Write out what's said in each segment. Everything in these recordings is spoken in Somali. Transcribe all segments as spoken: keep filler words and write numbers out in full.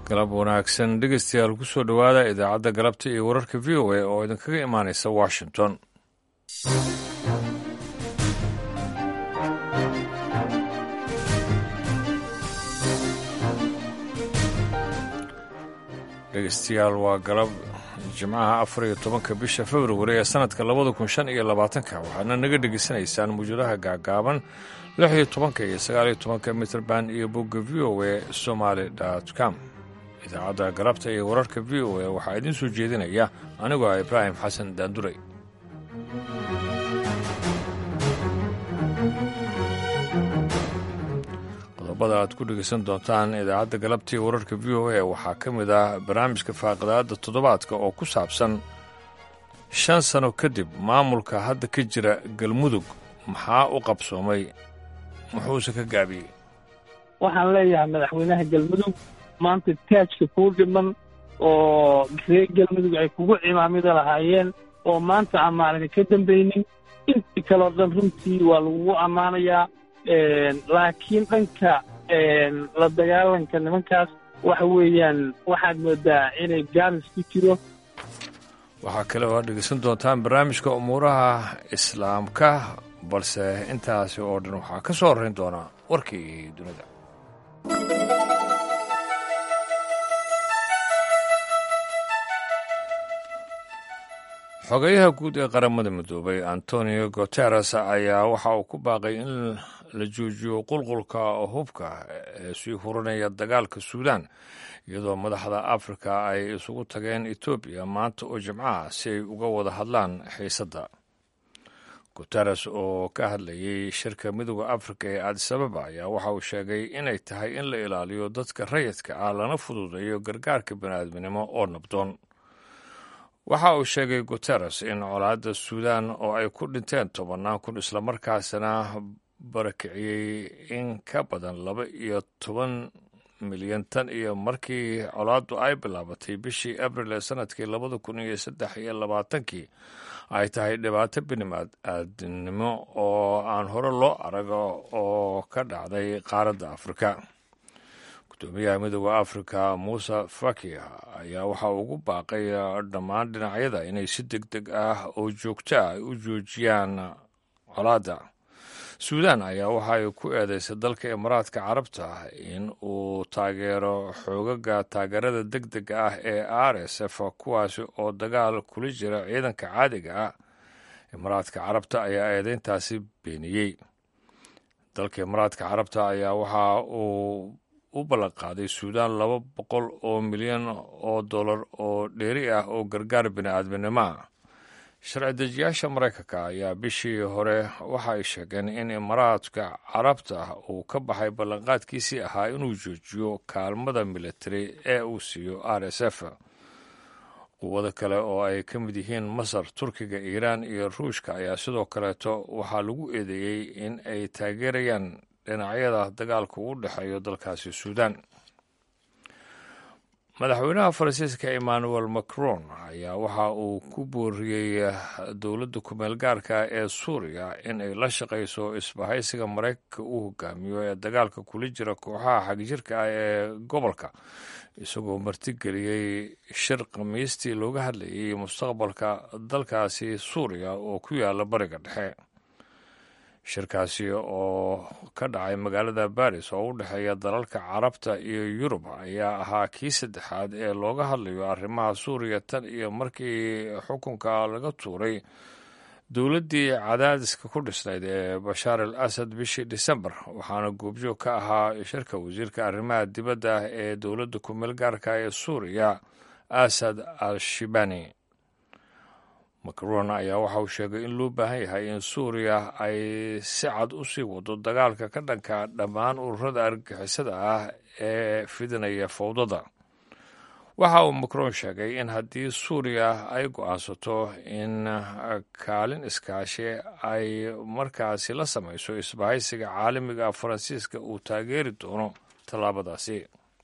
galab wanaagsan dhegeystayaal ku soo dhowaada idaacadda galabta iyo wararka v o a oo idinkaga imaanaysa washington. dhegeystayaal waa galab jimcaha afar iyo tobanka bisha februari ee sanadka labada kun shan iyo labaatanka waxaadna naga dhegeysanaysaan mawjadaha gaagaaban lix iyo tobanka iyo sagaal iyo tobanka mitrband iyo bogga v o a somaly dot com. idaacadda galabta iyo wararka v o a waxaa idiin soo jeedinaya anigoo ah ibraahim xasan daanduray. qodobada aad ku dhegeysan doontaan idaacadda galabta iyo wararka v o a waxaa ka mid ah barnaamijka faaqidaadda toddobaadka oo ku saabsan shan sano kadib maamulka hadda ka jira galmudug maxaa u qabsoomay muxuuse ka gaabiyey. waxaan leeyahay madaxweynaha galmudug maanta taajka kuu dhiman oo reer galmudug ay kugu cimaamida lahaayeen oo maanta ammaanada ka dambaynin intii kaleo dhan runtii waa lagugu ammaanayaa laakiin dhanka la dagaalanka nimankaas waxa weeyaan waxaad moodaa inay gaabis ku jiro. waxaa kale oo aad dhegeysan doontaan barnaamijka umuuraha islaamka balse intaasi oo dhan waxaa ka soo horrayn doonaa warkii dunida. xogayaha guud ee qaramada midoobay antonio guteres ayaa waxa uu ku baaqay in la joojiyo qulqulka hubka ee sii hurinaya dagaalka suudaan iyadoo madaxda afrika ay isugu tageen etoobiya maanta oo jimcaha si ay uga wada hadlaan xiisadda. guteres oo ka hadlayay shirka midooda afrika ee adisababa ayaa waxa uu sheegay inay tahay in la ilaaliyo dadka rayidka ah lana fududeeyo gargaarka bini'aadminimo oo nabdoon. waxa uu sheegay guteres in colaadda suudaan oo ay ku dhinteen tobannaan kun islamarkaasina barakiciyey in ka badan laba iyo toban milyan tan iyo markii colaaddu ay bilaabatay bishii abril ee sanadkii labada kun iyo saddex iyo labaatankii ay tahay dhibaato bini'aadnimo oo aan hore loo arago oo ka dhacday qaaradda afrika. gudoomiyaha midooda afrika muuse faki ayaa waxa ugu baaqay dhammaan dhinacyada inay si deg deg ah oo joogto ah u joojiyaan colaadda. suudaan ayaa waxa ay ku eedeysay dalka imaaraadka carabta in uu taageero xoogaga taageerada deg dega ah ee r s f kuwaasi oo dagaal kula jira ciidanka caadiga ah. imaaraadka carabta ayaa eedeyntaasi beeniyey. dalka imaaraadka carabta ayaa waxa uu u ballanqaaday suudaan laba boqol oo milyan oo dollar oo dheeri ah oo gargaar bini'aadminimo ah. sharci dejiyaasha maraykanka ayaa bishii hore waxa ay sheegeen in imaaraadka carabta uu ka baxay ballanqaadkiisii ahaa inuu joojiyo kaalmada militari ee uu siiyo r s f. quwado kale oo ay ka mid yihiin masar, turkiga, iiraan iyo ruushka ayaa sidoo kaleeto waxaa lagu eedeeyey in ay taageerayaan dhinacyada dagaalka ugu dhexeeyo dalkaasi suudaan. madaxweynaha faransiiska emmanuel macron ayaa waxa uu ku booriyey dowladda kumeel gaarka ee suuriya in ay la shaqayso isbahaysiga maraykanka uu hogaamiyo ee dagaalka kula jira kooxaha xagjirka ah ee gobolka isagoo martigeliyey shir khamiistii looga hadlayay mustaqbalka dalkaasi suuriya oo ku yaala bariga dhexe. shirkaasi oo ka dhacay magaalada baris oo u dhexeeya dalalka carabta iyo yurub ayaa ahaa kii saddexaad ee looga hadlayo arrimaha suuriya tan iyo markii xukunka laga tuuray dowladdii cadaadiska ku dhisnayd ee bashaar al asad bishii disembar waxaana goobjoog ka ahaa shirka wasiirka arrimaha dibadda ee dowladda kumeel gaarka ee suuriya asad al shibani. macron ayaa waxa uu sheegay in loo baahan yahay in suuriya ay si cad u sii wado dagaalka ka dhanka dhammaan ururada argagixisada ah ee fidinaya fowdada. waxa uu macron sheegay in haddii suuriya ay go'aansato in kaalin iskaashi ay markaasi la samayso isbahaysiga caalamiga faransiiska uu taageeri doono tallaabadaasi.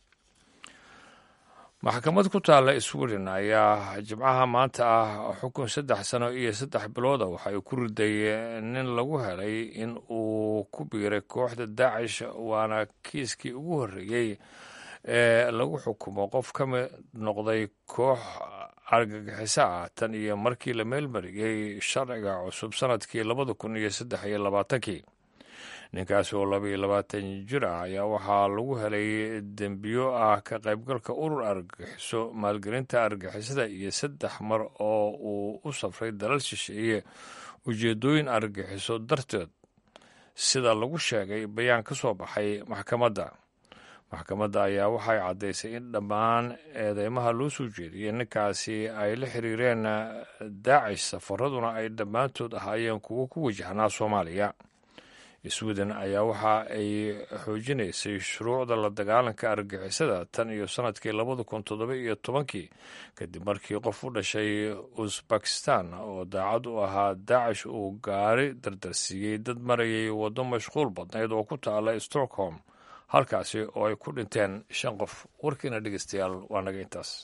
maxkamad ku taalla sweden ayaa jimcaha maanta ah xukun saddex sano iyo saddex bilooda waxa ay ku riday nin lagu helay in uu ku biiray kooxda daacish waana kiiskii ugu horreeyey ee lagu xukumo qof ka mid noqday koox argagixiso ah tan iyo markii la meelmariyey sharciga cusub sanadkii labada kun iyo saddex iyo labaatankii. ninkaasi oo laba iyo labaatan jir ah ayaa waxaa lagu helay dembiyo ah ka qaybgalka urur argagixiso, maalgelinta argagixisada iyo saddex mar oo uu u safray dalal shisheeye ujeedooyin argagixiso darteed, sida lagu sheegay bayaan ka soo baxay maxkamadda. maxkamadda ayaa waxay caddaysay in dhammaan eedeymaha loo soo jeediyey ninkaasi ay la xiriireen daacish, safaraduna ay dhammaantood ahaayeen kuwo ku wajahnaa Soomaaliya. Sweden ayaa waxa ay xoojinaysay shuruucda la dagaalanka argagixisada tan iyo sanadkii labada kun toddoba iyo tobankii kadib markii qof u dhashay Uzbekistan oo daacad u ahaa daacish uu gaari dardarsiiyey dad marayay waddo mashquul badnayd oo ku taala Stockholm, halkaasi oo ay ku dhinteen shan qof. warkiina dhegeystayaal waa naga intaas.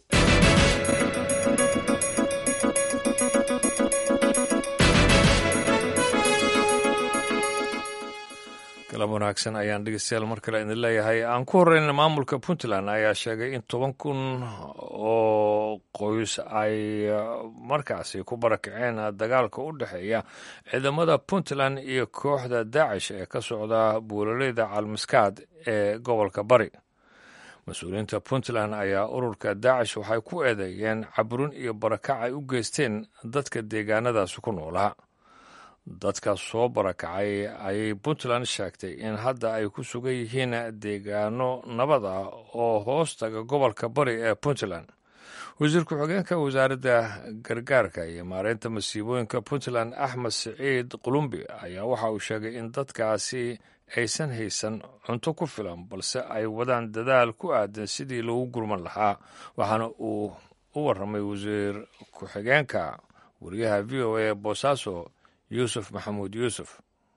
kalam wanaagsan ayaan dhegeystayaal mar kale idin leeyahay. aan ku horeyna maamulka Puntland ayaa sheegay in toban kun oo qoys ay markaasi ku barakaceen dagaalka u dhexeeya ciidamada Puntland iyo kooxda Daacish ee ka socda buulaleyda Calmiskaad ee gobolka Bari. mas-uuliyiinta Puntland ayaa ururka Daacish waxay ku eedeeyeen caburin iyo barakac ay u geysteen dadka deegaanadaasi ku noolaa. dadka soo barakacay ayay Puntland sheegtay in hadda ay ku sugan yihiin deegaano nabad ah oo hoostaga gobolka Bari ee Puntland. wasiir ku-xigeenka wasaaradda gargaarka iyo maareynta masiibooyinka Puntland Axmed Siciid Qulumbi ayaa waxa uu sheegay in dadkaasi aysan haysan cunto ku filan, balse ay wadaan dadaal ku aadan sidii loogu gurman lahaa. waxaana uu u warramay wasiir ku-xigeenka wariyaha V O A Boosaaso yuusuf maxamuud yuusuf.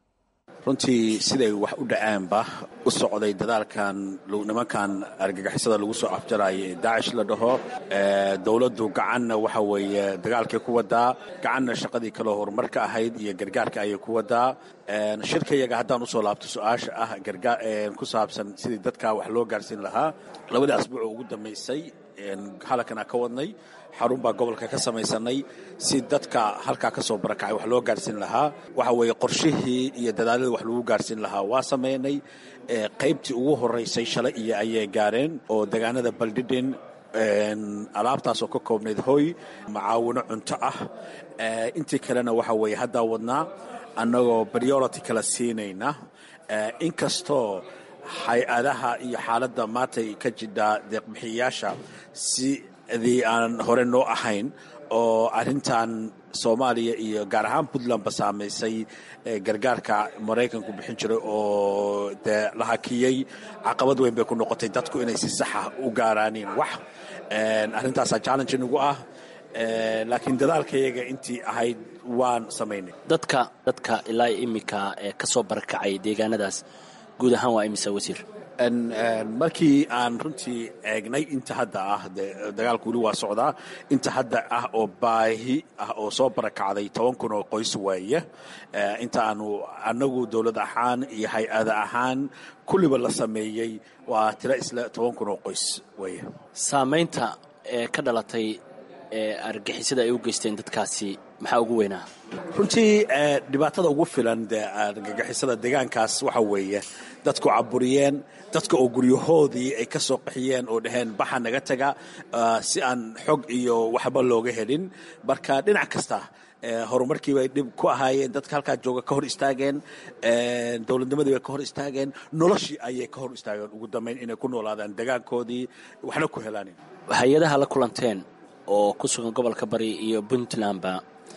runtii siday wax u dhacaanba u socday dadaalkan nimankan argagixisada lagu soo afjaraya ee Daacish la dhaho. dowladdu gacanna waxa weeye dagaalkay ku wadaa, gacanna shaqadii kale horumarka ahayd iyo gargaarka ayay ku wadaa. shirkayaga haddaan usoo laabto su-aasha ah gargaar ku saabsan sidii dadka wax loo gaarsiin lahaa, labadii asbuuc ugu dambaysay halkan ka wadnay xarun baa gobolka ka samaysanay si dadka halkaa ka soo barakacay wax loo gaarsiin lahaa. waxa weeye qorshihii iyo dadaaladii wax lagu gaarsiin lahaa waa sameynay. qaybtii ugu horeysay shalay iyo ayay gaareen oo deegaanada Baldhidhin alaabtaas oo ka koobnayd hoy, macaawino cunto ah. intii kalena waxa weeye haddaa wadnaa annagoo priority kala siinayna, inkastoo hay-adaha iyo xaaladda maantay ka jidhaa deeqbixiyayaasha sidii aan hore noo ahayn, oo arrintan Soomaaliya iyo gaar ahaan Puntland ba saamaysay gargaarka Maraykanku bixin jiray oo dee la hakiyey. caqabad weyn bay ku noqotay dadku inay si saxa u gaaraaniin wax. arrintaasaa challenge nagu ah, laakiin dadaalkayaga intii ahayd waan samaynay. dadka dadka ilaa imika ee ka soo barakacay deegaanadaas guud ahaan waa imisa wasiir? markii aan runtii eegnay inta hadda ah dagaalku weli waa socdaa, inta hadda ah oo baahi ah oo soo barakacday toban kun oo qoys weeye. inta aanu annagu dowlad ahaan iyo hay-ada ahaan kulliba la sameeyey waa tiro isla toban kun oo qoys weeye. saamaynta ee ka dhalatay ee argagixisada ay u geysteen dadkaasi maxaa ugu weynaa? runtii dhibaatada ugu filan dee argagixisada deegaankaas waxa weeye dadku caburiyeen, dadka oo guryahoodii ay ka soo qaxiyeen oo dhaheen baxa naga taga si aan xog iyo waxba looga helin. marka dhinac kasta horumarkii bay dhib ku ahaayeen. dadka halkaa jooga ka hor istaageen, dowladnimadii bay ka hor istaageen, noloshii ayay ka hor istaageen ugu dambayn inay ku noolaadaan deegaankoodii waxna ku helaanin. hay-adaha la kulanteen oo ku sugan gobolka Bari iyo Puntlandba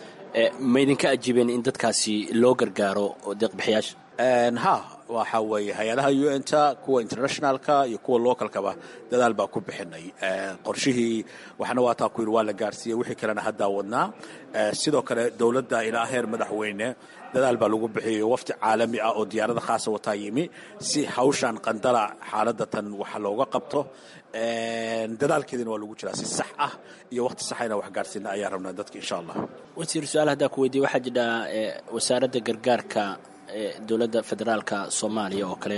ma idinka ajiibeen in dadkaasi loo gargaaro oo deeqbixiyaasha? ha waxa weeye hay-adaha U N ta, kuwa internationalka iyo kuwa localkaba dadaal baa ku bixinay. qorshihii waxna waa taa ku yidhi waa la gaarsiiyey, wixii kalena haddaa wadnaa. sidoo kale dowladda ilaa heer madaxweyne dadaal baa lagu bixiyey, wafdi caalami ah oo diyaarada khaasa wataa yimi si hawshan qandala xaaladda tan waxa looga qabto. dadaalkeedina waa lagu jiraa si sax ah iyo waqti saxayna wax gaarsiina ayaa rabnaa dadka insha allah. wasiir, su-aal haddaa ku weydiiye waxaa jidhaa wasaaradda gargaarka dowladda federaalka Soomaaliya oo kale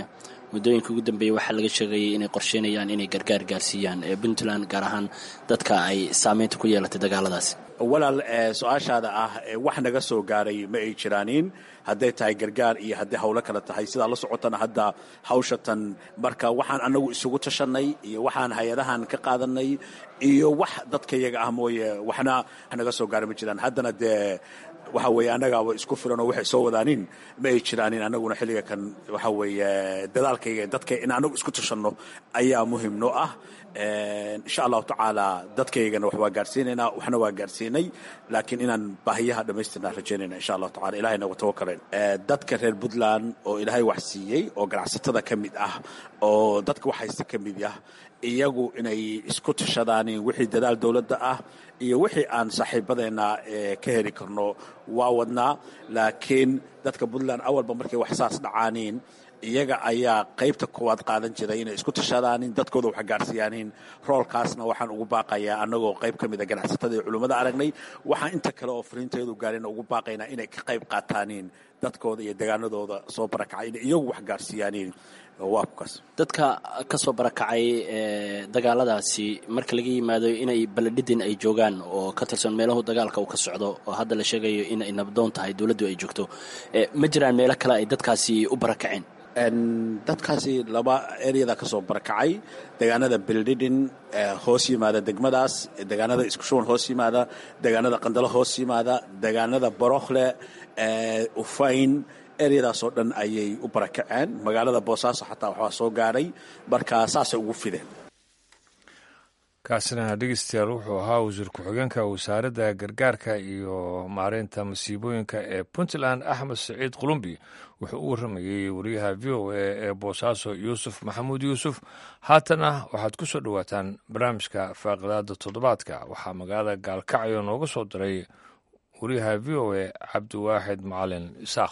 muddooyinka ugu dambeeyey waxaa laga sheegayay inay qorsheynayaan inay gargaar gaarsiiyaan ee puntland gaar ahaan dadka ay saameynta ku yeelatay dagaaladaasi. walaal su-aashaada ah wax naga soo gaaray ma ay jiraanin hadday tahay gargaar iyo hadday hawlo kale tahay sidaa la socotana hadda hawshatan marka waxaan anagu isugu tashanay iyo waxaan hay-adahan ka qaadanay iyo wax dadka iyaga ah mooye waxna naga soo gaaray ma jiraan. haddana dee waxa weeye annagaaba isku filan oo waxay soo wadaanin ma ay jiraanin. annaguna xilliga kan waxa weeye dadaalkayga dadka in anagu isku tashanno ayaa muhiim noo ah. insha allahu tacaala dadkaygana wax waa gaarsiinaynaa waxna waa gaarsiinay laakiin inaan baahiyaha dhammaystirnaa rajaynayna insha allahu tacala ilahay nagu tawakaleen. dadka reer puntland oo ilaahay wax siiyey oo ganacsatada ka mid ah oo dadka wax haysta ka mid ah iyagu inay isku tashadaaniin wixii dadaal dowladda ah iyo wixii aan saaxiibadeenna ka heli karno waa wadnaa. laakiin dadka puntland awalba markay wax saas dhacaaniin iyaga ayaa qaybta koowaad qaadan jiray inay isku tashadaanin dadkooda wax gaarsiiyaanin. roolkaasna waxaan ugu baaqayaa annagoo qayb ka mid a ganacsatada iyo culimmada aragnay waxaan inta kale oo fariinteedu gaarina ugu baaqaynaa inay ka qayb qaataaniin dadkooda iyo deegaanadooda soo barakacay inay iyagu wax gaarsiiyaaniin. waa kukaas dadka ka soo barakacay dagaaladaasi marka laga yimaado inay baladhidin ay joogaan oo ka tirsan meelahu dagaalka uu ka socdo oo hadda la sheegayo in ay nabdoon tahay dowladdu ay joogto ma jiraan meelo kale ay dadkaasi u barakaceen? dadkaasi laba eryada ka soo barakacay deegaanada beldhidhin hoos yimaada degmadaas, deegaanada iskushuban hoos yimaada, deegaanada qandalo hoos yimaada, deegaanada borokhle ufayn eryadaasoo dhan ayay u barakaceen. magaalada boosaaso xataa waxbaa soo gaaray marka saasay ugu fideen. kaasina dhegeystayaal wuxuu ahaa wasiir ku-xigeenka wasaaradda gargaarka iyo maareynta masiibooyinka ee puntland axmed saciid qulumbi wuxuu u warramayey wariyaha v o a ee boosaaso yuusuf maxamuud yuusuf. haatana waxaad ku soo dhowaataan barnaamijka faaqidaada toddobaadka. waxaa magaalada gaalkacyo nooga soo diray wariyaha v o a cabdiwaaxid macalin isaaq.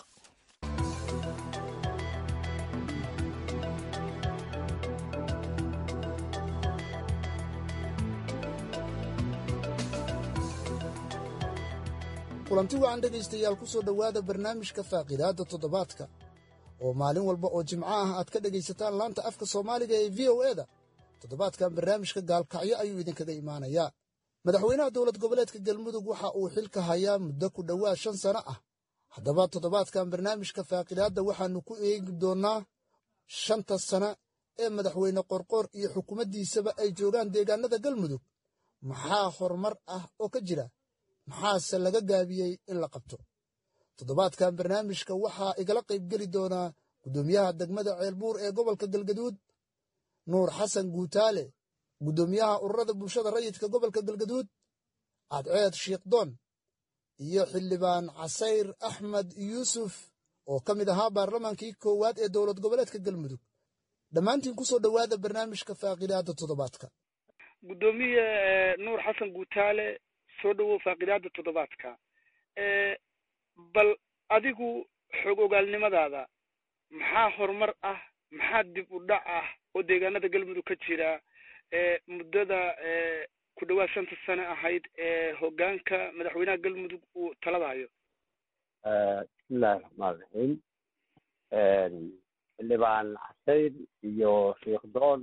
kulanti wacan dhegaystayaal ku soo dhowaada barnaamijka faaqidaadda toddobaadka oo maalin walba oo jimco ah aad ka dhegaysataan laanta afka soomaaliga ee v o e da. toddobaadkan barnaamijka gaalkacyo ayuu idinkaga imaanayaa. madaxweynaha dowlad goboleedka galmudug waxa uu xilka hayaa muddo ku dhowaad shan sano ah. haddaba toddobaadkan barnaamijka faaqidaadda waxaannu ku eegi doonnaa shanta sana ee madaxweyne qorqoor iyo xukuumaddiisaba ay joogaan deegaanada galmudug. maxaa horumar ah oo ka jira? maxaase laga gaabiyey in la qabto? toddobaadkan barnaamijka waxaa igala qaybgeli doonaa guddoomiyaha degmada ceelbuur ee gobolka galgaduud nuur xasan guutaale, guddoomiyaha ururada bulshada rayidka gobolka galgaduud cadceed shiikhdoon, iyo xildhibaan casayr axmed yuusuf oo ka mid ahaa baarlamaankii koowaad ee dowlad goboleedka galmudug. dhammaantiin ku soo dhowaada barnaamijka faaqidaadda toddobaadka. guddoomiye nuur xasan guutaale, soo dhowow faaqidaadda toddobaadka. bal adigu xog ogaalnimadaada maxaa horumar ah, maxaa dib u dhac ah oo deegaanada galmudug ka jira muddada ku dhowaad shanta sano ahayd ee hoggaanka madaxweynaha galmudug uu talada hayo? bismillahi raxmaan raxiim. xildhibaan casayr iyo shiikhdoon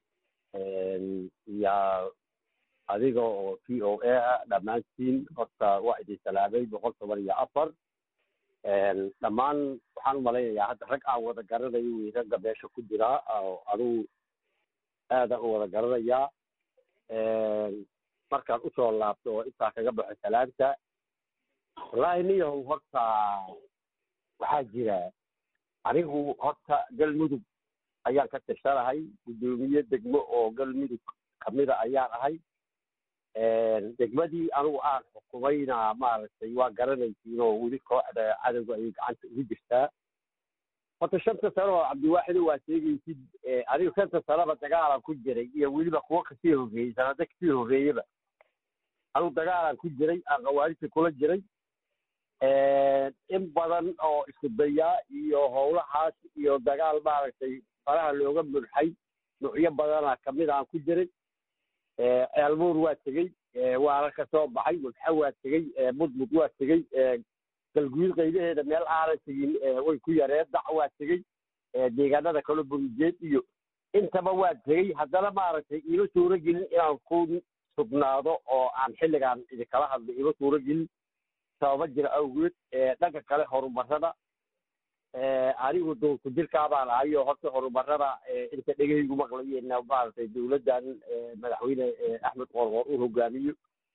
iyo adiga oo v o a ah dhammaantiin horta waa idin salaamay boqol toban iyo afar. dhammaan waxaan u malaynayaa hadda rag aan wada garanayo wi ragga meesha ku jiraa oo adugu aadaan u wada garanayaa. markaan usoo laabto oo intaa kaga baxo salaanta, wallaahi niyahow horta waxaa jira anigu horta galmudug ayaan ka tashanahay, guddoomiye degmo oo galmudug kamida ayaan ahay. degmadii anugu aan xukumayna maaragtay waa garanaysiin oo weli kooxda cadowga ayay gacanta ugu jirtaa. horta shanta sano oo cabdiwaaxido waa sheegaysid, anigu shanta sanoba dagaalan ku jiray iyo weliba kuwo kasii horreeyey, sanado kasii horreeyaba anugu dagaalan ku jiray, aan khawaarijta kula jiray. in badan oo isku dayaa iyo howlahaas iyo dagaal maaragtay faraha looga murxay nuucyo badana kamid aan ku jiray. ceelbuur waa tegey, waala ka soo baxay, mudxa waa tegey, mudmud waa tegey, galguud qaydaheeda meel aanan tegin way ku yareen, dac waa tegey, deegaanada kale burujeed iyo intaba waa tegey haddana maaragtay iima suuro gelin inaan ku sugnaado oo aan xilligaan idinkala hadlo iima suuro gelin sababa jira awgeed dhanka kale horumarada anigu doonku jirkaa baan ahayo horta horumarada inta dhegahaygu maqlayena maaragtay dowladdan madaxweyne axmed qorqor u hogaamiyo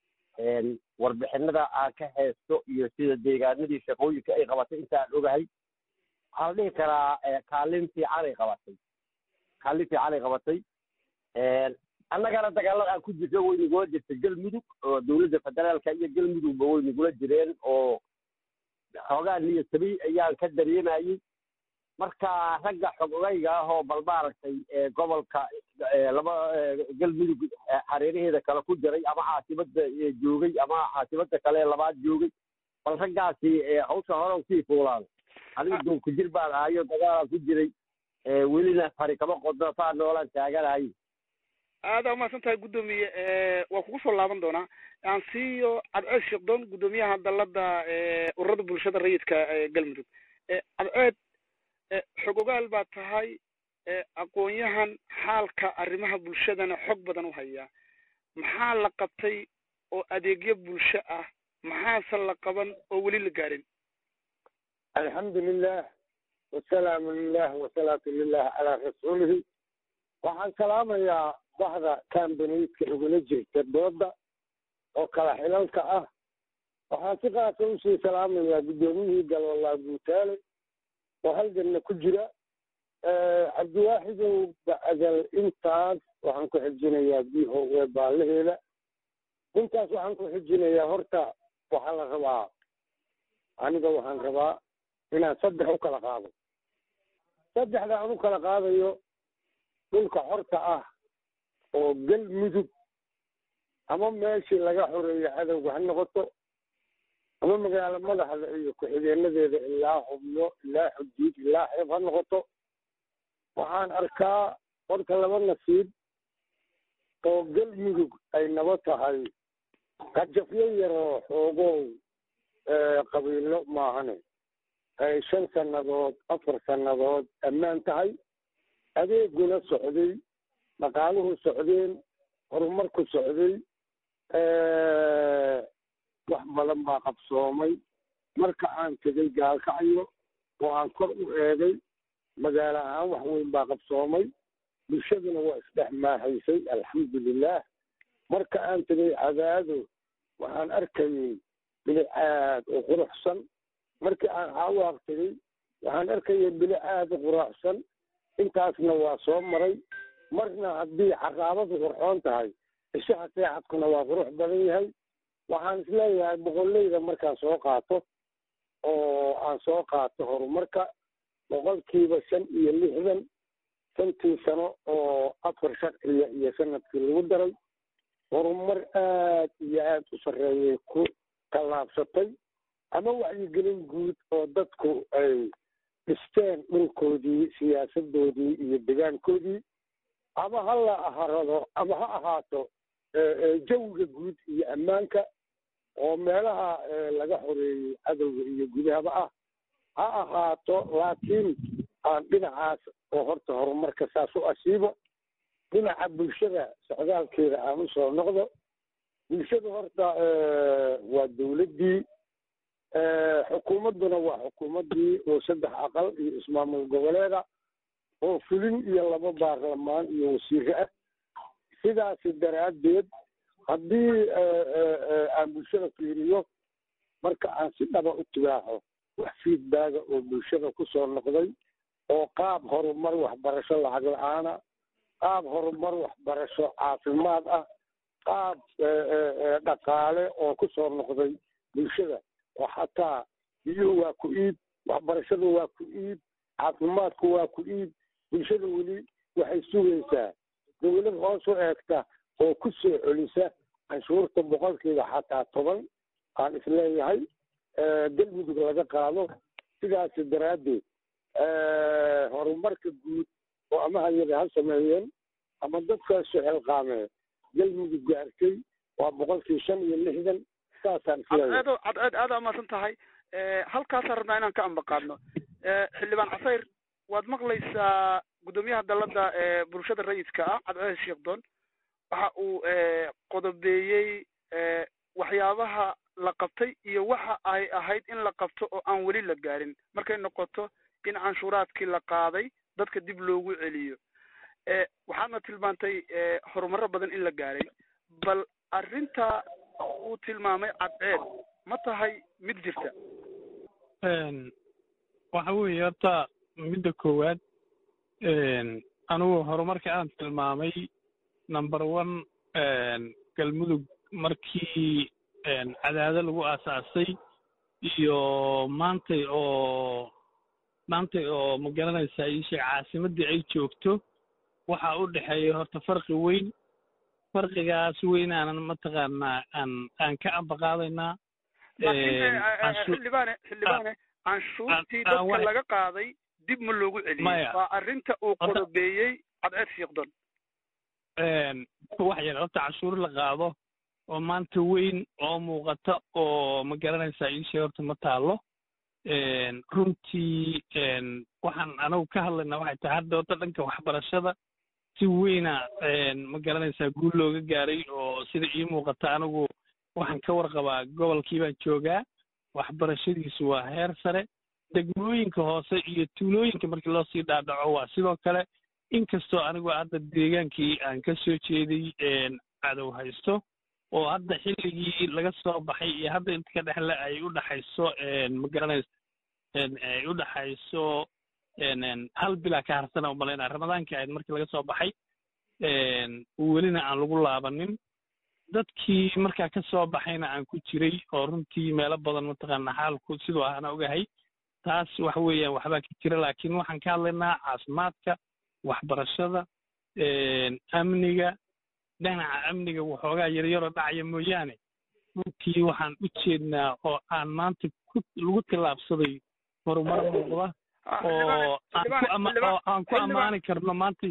warbixinada aan ka haysto iyo sida deegaanadii shaqooyinka ay qabatay intaan ogahay waxaa la dhihi karaa kaalin fiican ay qabatay kaalin fiican ay qabatay annagana dagaalada aan ku jirto way nagula jirtay galmudug oo dowladda federaalka iyo galmudugba way nagula jireen oo xoogaa niyo sabi ayaan ka dareemayey marka ragga xog ogayga ah oo bal maaragtay gobolka laba galmudug hareeraheeda kale ku jiray ama caasimada joogay ama caasimada kale labaad joogay bal raggaasi hawsha hore usii fuulaan anigu doonku jir baan ahayo dagaalaan ku jiray welina fari kama qodno faa noolaan taaganahay aada umahadsan tahay guddoomiye waa kugu soo laaban doonaa aan siiyo cadceed sheekdoon guddoomiyaha dalada ururada bulshada rayidka galmudug cadceed xog ogaal baa tahay aqoon-yahan xaalka arrimaha bulshadana xog badan u haya maxaa la qabtay oo adeegyo bulsho ah maxaase la qaban oo weli la gaarin alxamdulilah wasalaamu lilah wasalaatu lilah calaa rasuulihi waxaan salaamayaa bahda cambaniyska igula jirta dooda oo kala xilalka ah waxaan si qaasa usii salaamayaa guddoomiyihii galwalaa guutaale oo halganna ku jira cabdiwaaxidow bacdal intaas waxaan ku xijinayaa bihowe baalaheeda intaas waxaan ku xijinayaa horta waxaa la rabaa aniga waxaan rabaa inaan saddex u kala qaado saddexda aan u kala qaadayo dhulka xorta ah oo galmudug ama meeshii laga xoreeyo cadowga ha noqoto ama magaalo madaxda iyo ku-xigeenadeeda ilaa xubno ilaa xuduud ilaa xeeb ha noqoto waxaan arkaa horta laba nasiib oo galmudug ay naba tahay qajafyo yaroo xoogow qabiilo maahane ay shan sannadood afar sannadood ammaan tahay adeeguna socday dhaqaaluhu socdeen horumarku socday wax badan baa qabsoomay marka aan tegay gaalkacyo oo aan kor u eegay magaalo ahaan wax weyn baa qabsoomay bulshaduna waa isdhex maahaysay alxamdulilah marka aan tegay cadaado waxaan arkayay bilic aad u quruxsan markii aan xaawaaq tegay waxaan arkayay bilic aad u quruxsan intaasna waa soo maray marna haddii caqaabadu qurxoon tahay ishaha seexadkuna waa qurux badan yahay waxaan isleeyahay boqolleyda markaan soo qaato oo aan soo qaato horumarka boqolkiiba shan iyo lixdan shantii sano oo afar sharciya iyo sanadkii lagu daray horumar aad iyo aad u sarreeyay ku tallaabsatay ama wacyigelin guud oo dadku ay dhisteen dhulkoodii siyaasadoodii iyo degaankoodii ama ha la aharado ama ha ahaato jawiga guud iyo ammaanka oo meelaha laga xoreeyey cadowga iyo gudahaba ah ha ahaato laakiin aan dhinacaas oo horta horumarka saas u asiibo dhinaca bulshada socdaalkeeda aan usoo noqdo bulshada horta waa dowladdii xukuumadduna waa xukuumaddii oo saddex aqal iyo ismaamul goboleeda oo fulin iyo laba baarlamaan iyo wasiire ah sidaasi daraaddeed haddii aan bulshada fiiriyo marka aan si dhaba u tibaaxo wax fiidbaaga oo bulshada ku soo noqday oo qaab horumar waxbarasho lacag la-aana qaab horumar waxbarasho caafimaad ah qaab dhaqaale oo ku soo noqday bulshada oo xataa biyuhu waa ku iib waxbarashadu waa ku iib caafimaadku waa ku iib bulshada weli waxay sugaysaa dowlad hoos u eegta oo ku soo celisa canshuurta boqolkiiba xataa toban aan isleeyahay galmudug laga qaado sidaas daraaddeed horumarka guud oo ama hayada ha sameeyeen ama dadkaas xilqaamee galmudug gaartay waa boqolkii shan iyo lixdan saasaan isleeyahay cadceed aada umaasan tahay halkaasaan rabnaa inaan ka ambaqaadno xildhibaan casayr waad maqlaysaa guddoomiyaha dalladda ee bulshada rayidka ah cadceed sheekhdon waxa uu qodobeeyey waxyaabaha la qabtay iyo waxa ay ahayd in la qabto oo aan weli la gaarin markay noqoto in canshuuraadkii la qaaday dadka dib loogu celiyo waxaadna tilmaantay horumaro badan in la gaaray bal arrinta uu tilmaamay cadceed ma tahay mid jirta waxa weeye horta midda koowaad anigu horumarka aan tilmaamay number one galmudug markii cadaado lagu aasaasay iyo maantay oo maantay oo ma garanaysaa iisheeg caasimaddii ay joogto waxaa u dhexeeya horta farqi weyn farqigaas weyn aanan mataqaanaa aan aan ka ambaqaadaynaa xildhibaane xildhibaane canshuurtii dadka laga qaaday dib ma loogu celiyey waa arrinta uu qodobeeyey cadceed sheekhdon wax yar horta canshuur la qaado oo maanta weyn oo muuqata oo ma garanaysaa iisheeg horta ma taalo runtii waxaan anagu ka hadlaynaa waxay tahay hadda horta dhanka waxbarashada si weyna ma garanaysaa guul looga gaaray oo sida ii muuqata anigu waxaan ka warqabaa gobolkii baan joogaa waxbarashadiisu waa heer sare degmooyinka hoose iyo tuulooyinka markii loo sii dhaadhaco waa sidoo kale inkastoo anigu hadda deegaankii aan ka soo jeeday cadow haysto oo hadda xilligii laga soo baxay iyo hadda inta ka dhexle ay u dhaxayso ma garanaysa ay u dhaxayso hal bilaa ka harsana u malaynaa ramadaanka ahayd markii laga soo baxay welina aan lagu laabanin dadkii markaa ka soo baxayna aan ku jiray oo runtii meelo badan mataqaana xaalku siduu ahana ogahay taas waxa weeyaan waxbaa ka jira laakiin waxaan ka hadlaynaa caafimaadka waxbarashada amniga dhinaca amniga waxoogaa yaryaroo dhacaya mooyaane runtii waxaan u jeednaa oo aan maanta lagu tillaabsaday horumar muuqda oo aan ku ammaani karno maanta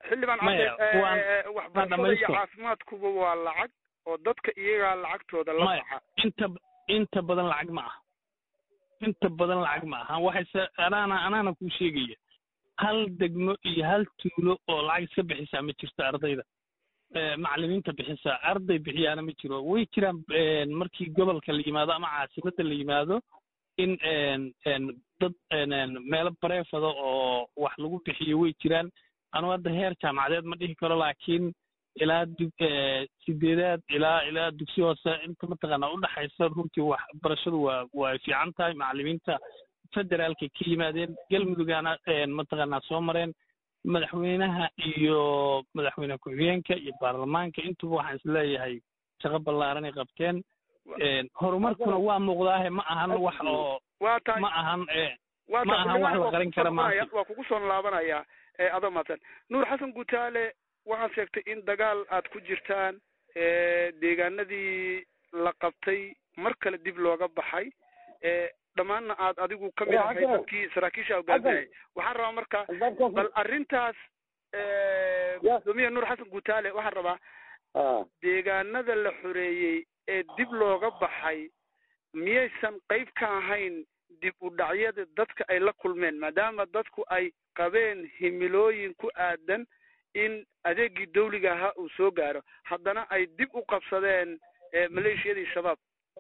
waxbarashada iyo caafimaadkuba waa lacag oo dadka iyagaa lacagtooda la baxa inta inta badan lacag ma aha inta badan lacag ma aha waxayse anaana anaana kuu sheegaya hal degmo iyo hal tuulo oo lacag iska bixisaa ma jirto ardayda macallimiinta bixisaa arday bixiyaana ma jiro way jiraan markii gobolka la yimaado ama caasimadda la yimaado in dad meelo bareefada oo wax lagu bixiyo way jiraan anu hadda heer jaamacadeed ma dhihi karo laakiin ilaa sideedaad ilaa ilaa dugsi hoose inta mataqaanaa u dhaxaysa runtii waxbarashadu waa way fiican tahay macallimiinta federaalka ka yimaadeen galmudugana mataqaanaa soo mareen madaxweynaha iyo madaxweyne ku-xigeenka iyo baarlamaanka intuba waxaan isleeyahay shaqo ballaaran ay qabteen horumarkuna waa muuqdaahe ma ahan wax oo ma ahan ma ahan wax la qarin kara maanta waa kugu soo laabanayaa adoo maadsan nuur xasan gutaale waxaad sheegtay in dagaal aad ku jirtaan deegaanadii la qabtay mar kale dib looga baxay dhammaanna aad adigu ka mid ahay dadkii saraakiisha hogaaminayay waxaan rabaa marka bal arrintaas gudoomiye nuur xasan gutaale waxaan rabaa deegaanada la xoreeyey ee dib looga baxay miyaysan qayb ka ahayn dib u dhacyada dadka ay la kulmeen maadaama dadku ay qabeen himilooyin ku aadan in adeegii dawliga ahaa uu soo gaaro haddana ay dib u qabsadeen maleeshiyadii shabaab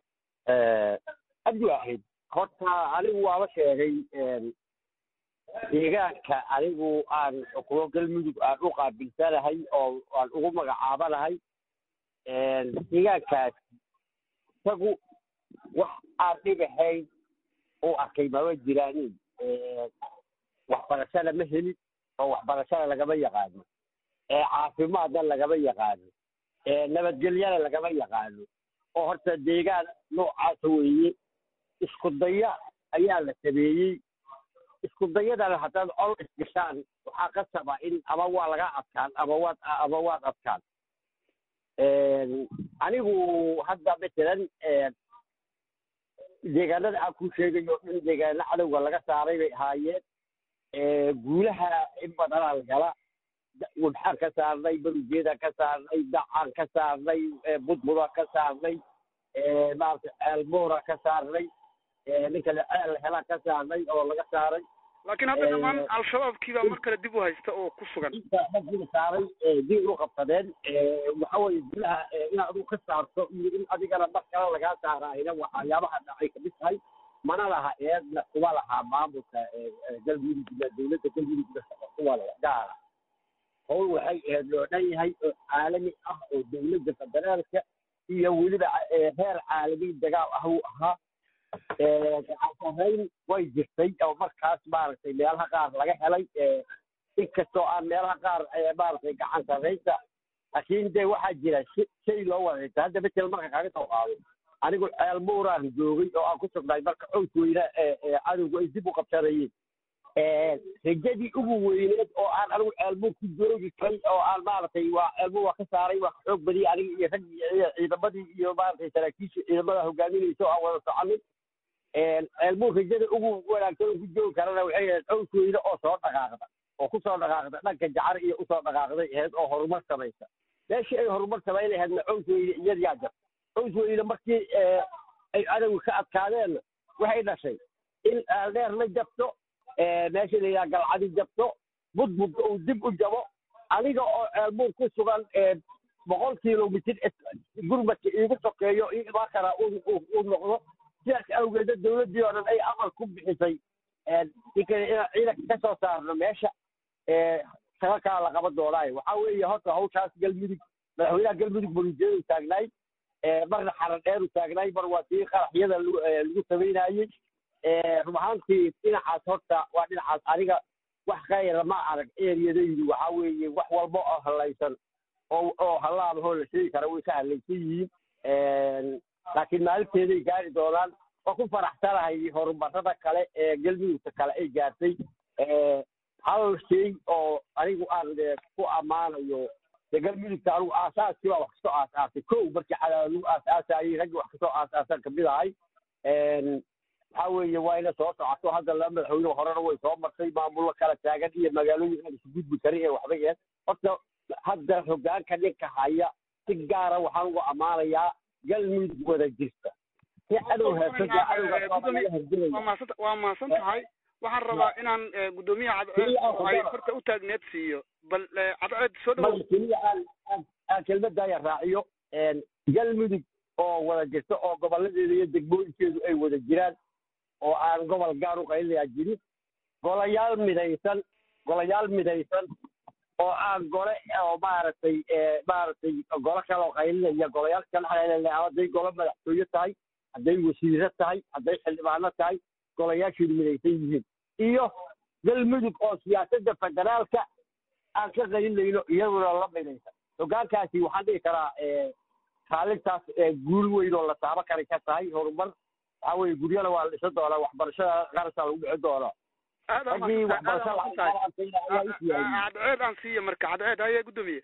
abdiwaxid horta anigu waaba sheegay deegaanka anigu aan xukumo galmudug aan u qaabilsanahay oo aan ugu magacaabanahay deegaankaas isagu wax aan dhibahayn u arkay mama jiraanin waxbarashada ma helin oo waxbarashada lagama yaqaano caafimaadna lagama yaqaano nabadgelyana lagama yaqaano oo horta deegaan noocaasa weeye isku daya ayaa la sameeyey isku dayadana haddaad col isgashaan waxaa qasaba in ama waa laga adkaan ama waad ama waad adkaan anigu hadda matalan deegaanada aan ku sheegayo dhan deegaano cadowga laga saaray bay ahaayeen guulaha in badanaa la hela wadxaan ka saarnay barujeedaan ka saarnay dacaan ka saarnay budbudaan ka saarnay maarata ceelmoora ka saarnay ninka ceel helaan ka saarnay oo laga saaray laakiin hadda dhammaan al-shabaabkiibaa mar kale dib u haysta oo ku sugan inta saaray dib u qabsadeen waxa weeye gudaha inaad adigu ka saarto iyo in adigana mar kale lagaa saaraayna waxyaabaha dhacay kamid tahay mana laha eedna kuma lahaa maamulka galmudug dowladda galmudugna kuwa gaara howl waxay ahayd loo dhan yahay oo caalami ah oo dowladda federaalka iyo weliba heer caalami dagaal ah uu ahaa gacansareyn way jirtay oo markaas maaragtay meelaha qaar laga helay inkastoo aan meelaha qaar maaragtay gacansareynta laakiin dee waxaa jira shay loo wareegta hadda betel marka kaaga soo qaado anigu ceelbuuraan joogay oo aan ku sugnay marka cows weyne cadowgu ay dib u qabsanayeen rajadii ugu weyneed oo aan anigu ceelbuur ku joogi karay oo aan maaragtay waa ceelbuur waa ka saaray waa xoog badiyay aniga iyo rag ciidamadii iyo maaragtay saraakiisha ciidamada hogaaminaysa oo aan wada soconay ceelbuur rajada ugu wanaagsan oo ku joogi karana waxay ahayd cows weyne oo soo dhaqaaqda oo ku soo dhaqaaqda dhanka jacar iyo usoo dhaqaaqday ahayd oo horumar samaysa meeshii ay horumar samayn lahaydna cows weyne iyadiyaa jabta cows weyne markii ay cadowga ka adkaadeen waxay dhashay in dheer la jabto meesha la yidhaha galcadi jabto budbud uu dib u jabo aniga oo ceelbuur ku sugan boqol kilomitir gurmadka iigu sokeeyo io imaan karaa u noqdo sidaas awgeeda dowladdii oo dhan ay amal ku bixisay ninka inaan ciidanka ka soo saarno meesha shaqa kala la qaban doonaayo waxaa weeye horta hawshaas galmudug madaxweynaha galmudug barujeedu taagnaay marna xaran dheeru taagnaay mar waa tii qaraxyada lagu samaynayey run ahaantii dhinacaas horta waa dhinacaas aniga wax khayra ma arag eriyadaydu waxaa weeye wax walba oo halaysan oo oo hallaabahoo la sheegi kara way ka halaysan yihiin laakiin maalinteeday gaari doonaan oo ku faraxsanahay horumarada kale ee galmudugta kale ay gaartay hal shay oo anigu aan ku ammaanayo de galmudugta anigu aasaaskii baa wax kasoo aasaasay kow markii cadaawad lagu aasaasayey raggii wax kasoo aasaasan kamid ahay waxaa weeye waa ina soo socoto hadda laba madaxweyne horena way soo martay maamullo kala taagan iyo magaalooyin aan isu gudbi karin ee waxba yahen horta hadda hoggaanka ninka haya si gaara waxaan ugu ammaanayaa galmudug wada jirta si cadow waa mahadsan tahay waxaan rabaa inaan guddoomiyaha cadceed oo ay horta u taagneed siiyo bal cadceed soo dhawo keliya aan aan kelmadaya raaciyo galmudug oo wada jirta oo gobolladeeda iyo degmooyinkeedu ay wada jiraan oo aan gobol gaar u qaylinayaa jirin golayaal midaysan golayaal midaysan oo aan gole oo maaragtay maaragtay golo kaloo qaylinaya golayaal kala xaleelaya hadday golo madaxtooye tahay hadday wasiiro tahay hadday xildhibaano tahay golayaasheedu midaysan yihiin iyo galmudug oo siyaasadda federaalka aan ka qaylinayno iyaduna la midaysan hoggaankaasi waxaan dhihi karaa kaalintaas guul weyn oo la taabo kara ka tahay horumar waxaa weeye guryana waa la dhisa doonaa waxbarashada qarashaa lagu dhici doonaa cadceed aan siiya marka cadceed haya guddoomiye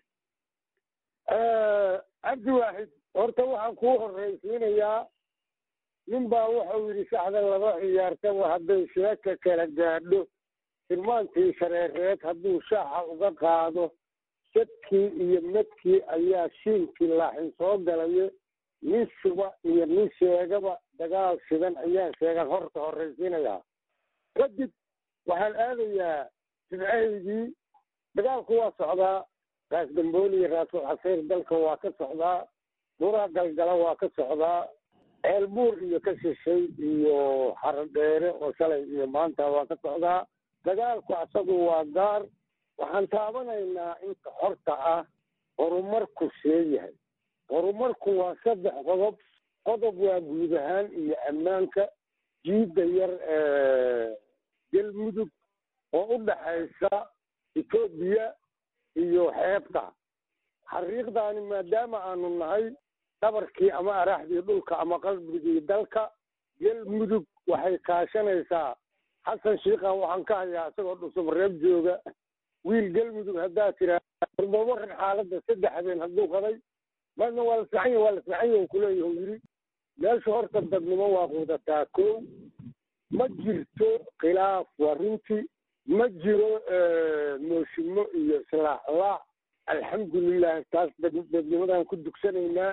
cabdi waaxid horta waxaan kuu horraysiinayaa nin baa wuxuu yidhi saxda laba ciyaartaba hadday sheeka kala gaadho tilmaantii shareereed hadduu shaaxa uga qaado sadkii iyo medkii ayaa shiinkii laaxin soo galaye nin shuba iyo nin sheegaba dagaal shidan ayaan sheegan horta horraysiinayaa kadib waxaan aadayaa jimcahaydii dagaalku waa socdaa raas dambooli iyo raasul xaseer dalka waa ka socdaa duraa galgala waa ka socdaa ceelbuur iyo ka shishay iyo xaradheere oo shalay iyo maanta waa ka socdaa dagaalku asagu waa gaar waxaan taabanaynaa inta horta ah horumarku sheeyahay horumarku waa saddex qodob qodob waa guud ahaan iyo ammaanka jiidda yar galmudug oo u dhaxaysa etoobiya iyo xeebta xariiqdaani maadaama aanu nahay dhabarkii ama araxdii dhulka ama qalbigii dalka galmudug waxay kaashanaysaa xasan shiikhan waxaan ka hayaa isagoo dhusub reeb jooga wiil galmudug haddaa tiraa urbabaran xaaladda saddex habeen hadduu qaday marna waa la fiican waa la fiican yahu kuleeyahu yidhi meesha horta dadnimo waa quudataa kow ma jirto khilaaf waa runtii ma jiro mooshimo iyo islaaxlaax alxamdulilah taas dadnimadaan ku dugsanaynaa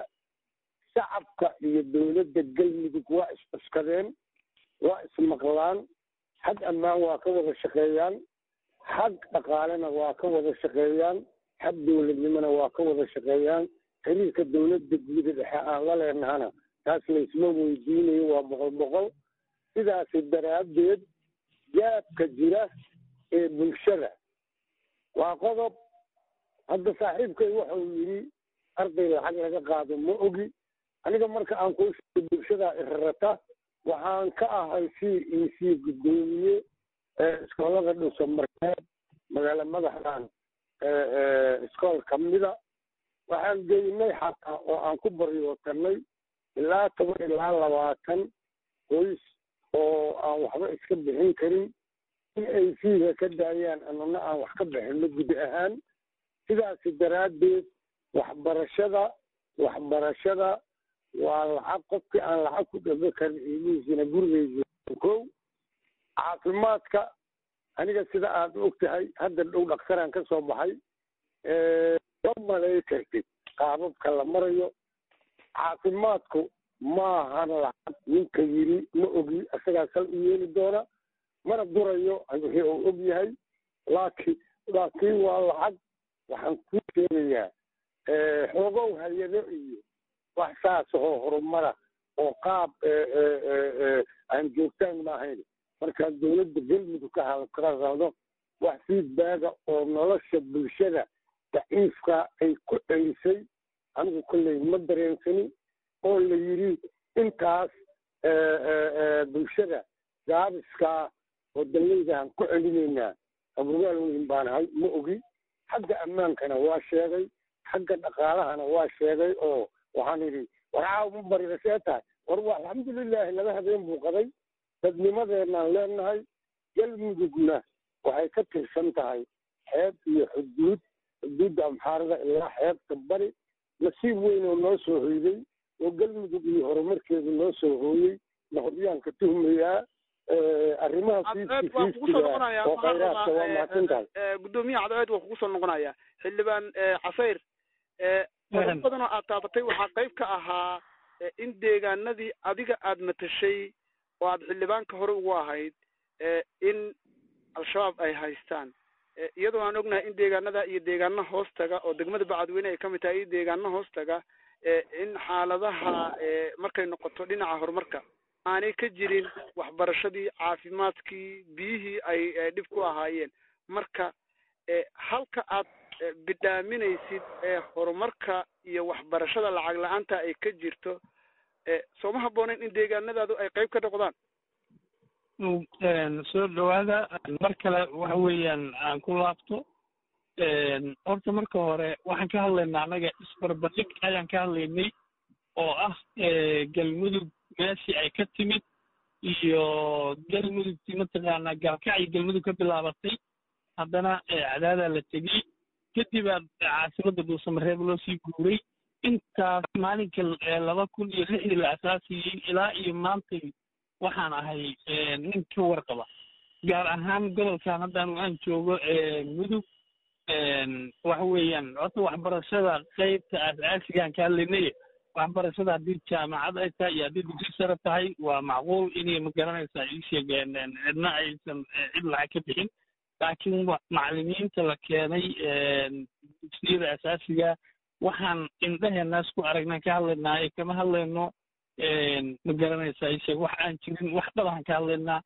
shacabka iyo dowladda galmudug waa iscuskadeen waa ismaqlaan xag ammaan waa ka wada shaqeeyaan xag dhaqaalena waa ka wada shaqeeyaan xag dowladnimona waa ka wada shaqeeyaan xiriirka dowladda guuda dhexe aan la leenahana taas laysma weydiinayo waa boqol boqol sidaasi daraaddeed gaabka jira ee bulshada waa qodob hadda saaxiibkay wuxuu yidhi arday lacag laga qaado ma ogi aniga marka aan kuu sheegay bulshadaa irarata waxaan ka ahay c e c guddoomiye iskoolada dhuusamarkeed magaalo madaxdan iskool kamida waxaan geynay xataa oo aan ku baryootanay ilaa toban ilaa labaatan qoys oo aan waxba iska bixin karin in ay fiiga ka daayaan anuna aan wax ka bixino gudi ahaan sidaasi daraaddeed waxbarashada waxbarashada waa lacag qofkii aan lacag ku dhabo karin ilmihiisina gurigeysa kow caafimaadka aniga sida aad og tahay hadda dhow dhakhtaraan ka soo baxay ma malay kartid qaababka la marayo caafimaadku maahan lacag ninka yiri ma ogi isagaa sal u yeeli doona mana durayo wixii uu og yahay laakiin laakiin waa lacag waxaan ku sheegayaa xoogow hay-ado iyo wax saas oo horumara oo qaab aan joogtaan ma ahayn markaa dowladda galmudug ka halkarado wax feedbacka oo nolosha bulshada daciifka ay ku celisay anigu kolley ma dareensanin oo la yidhi intaas bulshada gaabiskaa oo dallaydaaan ku celinaynaa abugaal weyn baanahay ma ogi xagga ammaankana waa sheegay xagga dhaqaalahana waa sheegay oo waxaan idhi warcaaw ma barirasee tahay war waa alxamdulilaahi laba habeen buu qaday dadnimadeenaan leenahay galmudugna waxay ka tirsan tahay xeeb iyo xuduud xuduudda amxaarada ilaa xeebta bari nasiib weyn oo noo soo hoyday oo galmudug iyo horumarkeedu noo soo hooyey noqodyaan ka tuhmayaa arrimaha fiiskifiiskiga oo khayraadka waa mahadsan tahay guddoomiyaha cadceed waa kugu soo noqonaya xildhibaan casayr qodob badan oo aad taabatay waxaa qayb ka ahaa in deegaanadii adiga aad matashay oo aad xildhibaanka hore ugu ahayd in al-shabaab ay haystaan iyadoo aan ognahay in deegaanada iyo deegaana hoostaga oo degmada bacadweyne ay kamid tahay iyo deegaana hoostaga in xaaladaha markay noqoto dhinaca horumarka aanay ka jirin waxbarashadii caafimaadkii biyihii ay dhib ku ahaayeen marka halka aad bidhaaminaysid horumarka iyo waxbarashada lacag la-aanta ay ka jirto sooma habbooneyn in deegaanadaadu ay qayb ka noqdaan soo dhawaada mar kale waxa weeyaan aan ku laabto horta marka hore waxaan ka hadlaynaa annaga isbarbardhig ayaan ka hadlaynay oo ah galmudug meeshii ay ka timid iyo galmudugtii mataqaanaa gaalkacyi galmudug ka bilaabatay haddana cadaadaa la tegey kadib aad caasimadda dhuusamareeb loo sii guuray intaas maalinka laba kun iyo lixdii la asaasiyey ilaa iyo maantay waxaan ahay nin ka warqaba gaar ahaan gobolkan haddaan aan joogo mudug waxa weeyaan horta waxbarashada qaybta aas-aasigaan ka hadlaynay waxbarashada haddii jaamacad ay tahay iyo haddii dugsi sare tahay waa macquul inay magaranaysaa ii sheegeen cidna aysan cid lacag ka bixin laakiin macallimiinta la keenay dugsiyada asaasiga waxaan indhaheenaas ku aragnaan ka hadlaynaa ee kama hadlayno ma garanaysaa ii sheeg wax aan jirin wax dhabahan ka hadlaynaa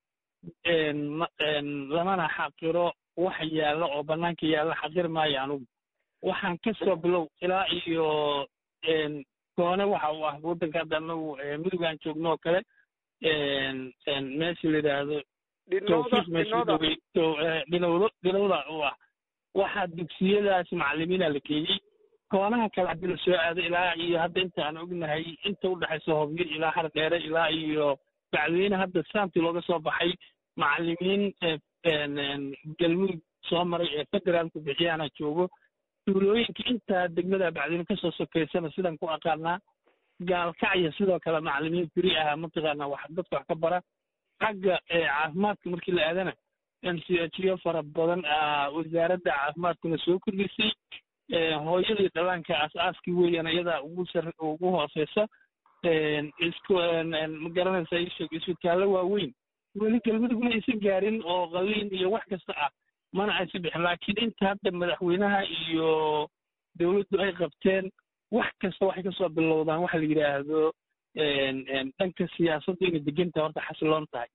lamana xaqiro wax yaalla oo bannaanka yaalla xaqir maayo anugu waxaan ka soo bilow ilaa iyo koone waxa uu ah waddanka hadda anagu mudugaan joogno oo kale meesha la yidhaahdo tawfiiq meesha dhowey dhinowlo dhinowda u ah waxaa dugsiyadaas macallimiina la geeyey koonaha kale haddii la soo aado ilaa iyo hadda inta aan ognahay inta udhexaysa hobyo ilaa har dheere ilaa iyo bacweyne hadda saantii looga soo baxay macallimiin galmudug soo maray ee federaalku bixiyaana joogo tuulooyinka intaa degmada bacweyne kasoo sokeysana sidaan ku aqaanaa gaalkacya sidoo kale macallimiin beri ah mataqaanaa wax dadka wax ka bara xagga caafimaadka markii la aadana m c h yo fara badan wasaaradda caafimaadkuna soo kordhisay hooyadii dhallaanka aas-aaskii weeyaan iyadaa ugu sar ugu hooseysa isku ma garanaysaa ii sheeg isbitaallo waaweyn weli galmudugna aysan gaarin oo qaliin iyo wax kasta ah mana aysan bixin laakiin inta hadda madaxweynaha iyo dowladdu ay qabteen wax kasta waxay kasoo bilowdaan waxa la yidhaahdo dhanka siyaasadda inay deganta horta xasiloon tahay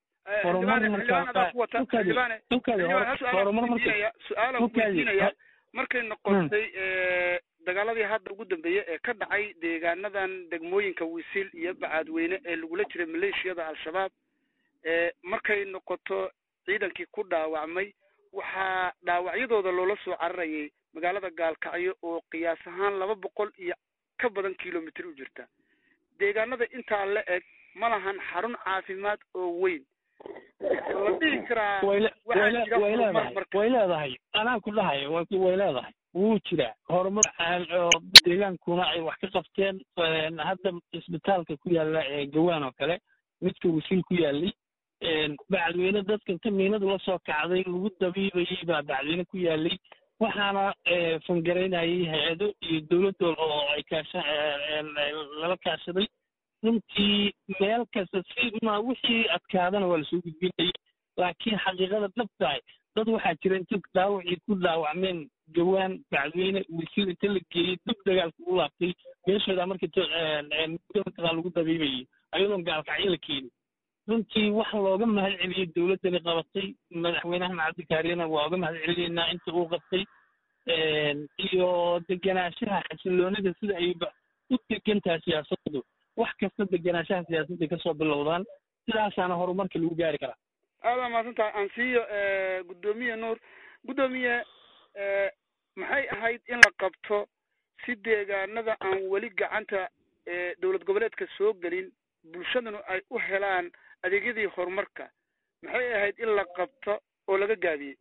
su-aala markay noqotay dagaaladii hadda ugu dambeeyey ee ka dhacay deegaanadan degmooyinka wisiil iyo bacaadweyne ee lagula jiray maleeshiyada al-shabaab markay noqoto ciidankii ku dhaawacmay waxaa dhaawacyadooda loola soo cararayay magaalada gaalkacyo oo qiyaas ahaan laba boqol iyo ka badan kilomitr u jirta deegaanada intaa la eg ma lahan xarun caafimaad oo weyn la dhihi karaa way leedahay anaa ku dhahay way leedahay wuu jiraa horumar deegaankuna ay wax ka qabteen hadda isbitaalka ku yaala ee gawaan oo kale midka wasiil ku yaalay bacadweyne dadka inta miinadu la soo kacday lagu dabiibayay baa bacadweyne ku yaalay waxaana fangaraynayay hay-ado iyo dowladdool oo ay kaasha lala kaashaday runtii meel kasta si ma wixii adkaadana waa lasoo gudbinayay laakiin xaqiiqada dhabtahay dad waxaa jira inta dhaawacii ku dhaawacmeen gawaan bacadweyne wasiil inta la geeyey dib dagaalka u laabtay meeshooda markii lagu dabiibayay ayadoon gaalkacyo la keenin runtii wax looga mahad celiyey dowladdani qabatay madaxweynahan cabdikaariyana waa uga mahad celinaynaa inta uu qabtay iyo degenaanshaha xasiloonida sida ay u degantaha siyaasaddu wax kasta degenaanshaha siyaasadda kasoo bilowdaan sidaasaana horumarka lagu gaari karaa aada mahadsantahay aan siiyo guddoomiye nuur guddoomiye maxay ahayd in la qabto si deegaanada aan weli gacanta dowlad goboleedka soo gelin bulshaduna ay u helaan adeegyadii horumarka maxay ahayd in la qabto oo laga gaabiyey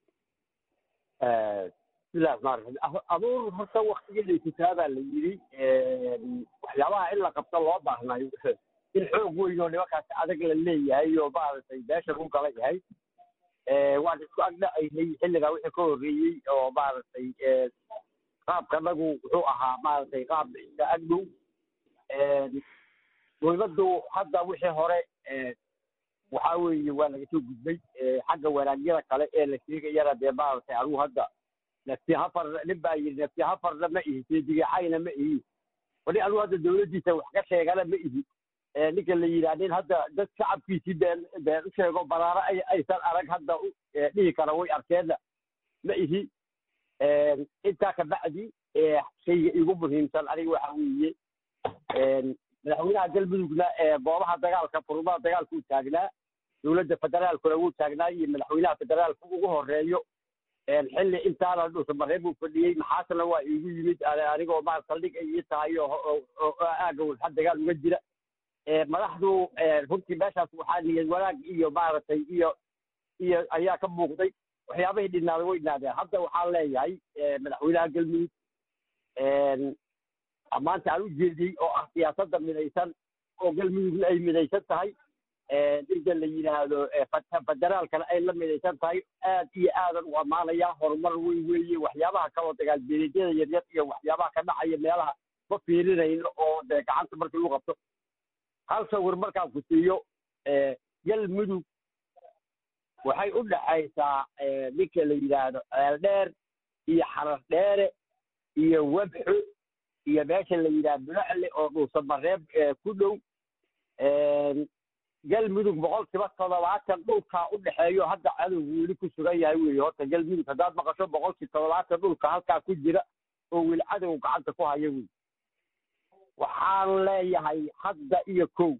sidaas maaragtay aduur horta waktigeeda kitaabaa la yidhi waxyaabaha in la qabto loo baahnayo in xoog weyn oo nimankaas adag la leeyahay oo maaragtay beesha ku kala yahay waan isku agdhacaynay xilligaa wixii ka horreeyey oo maaragtay qaabkanagu wuxuu ahaa maaragtay qaab iska agdhow dowladdu hadda wixii hore waxaa weeye waa laga soo gudbay xagga wanaagyada kale ee la sheegayana dee maaragtay anugu hadda nafti hafar nin baa yidhi nafti hafarna ma ihi seedigacayna ma ihi wali anugu hadda dowladdiisa wax ka sheegana ma ihi ninka la yidhaha nin hadda dad shacabkiisii been been u sheego baraaro ay aysan arag hadda dhihi kara way arkeenna ma ihi intaa ka bacdi shayga igu muhiimsan aniga waxa weeye madaxweynaha galmudugna goobaha dagaalka furmaha dagaalka u taagnaa dowladda federaalkuna wuu taagnaa iyo madaxweynaha federaalka ugu horeeyo xilli intaana dhuusa mareeb uu fadhiyey maxaasna waa iigu yimid anigoo maa saldhig ay ii tahay oo aaga walxa dagaal uga jira madaxdu runtii meeshaas waxaa niyad wanaag iyo maaragtay iyo iyo ayaa ka muuqday waxyaabahii dhinaaday way dhinaadeen hadda waxaan leeyahay madaxweynaha galmudug maanta aan u jeediyey oo ah siyaasadda midaysan oo galmudugna ay midaysan tahay ninka la yidhaahdo federaalkana ay la midaysan tahay aad iyo aadan u ammaanayaa horumar weyn weeye waxyaabaha kaloo dagaalbeeleedyada yaryar iyo waxyaabaha ka dhacaya meelaha ma fiirinayno oo dee gacanta markii lagu qabto hal sawir markaan ku siiyo galmudug waxay u dhaxaysaa ninka la yidhaahdo ceeldheer iyo xarar dheere iyo webxo iyo meesha la yidhaahdo bulacle oo dhuusa mareeb ku dhow galmudug boqolkiiba toddobaatan dhulkaa u dhexeeyo hadda cadowgu weli ku sugan yahay weeye horta galmudug haddaad maqasho boqolkii toddobaatan dhulka halkaa ku jira oo weli cadowga gacanta ku haya wey waxaan leeyahay hadda iyo kow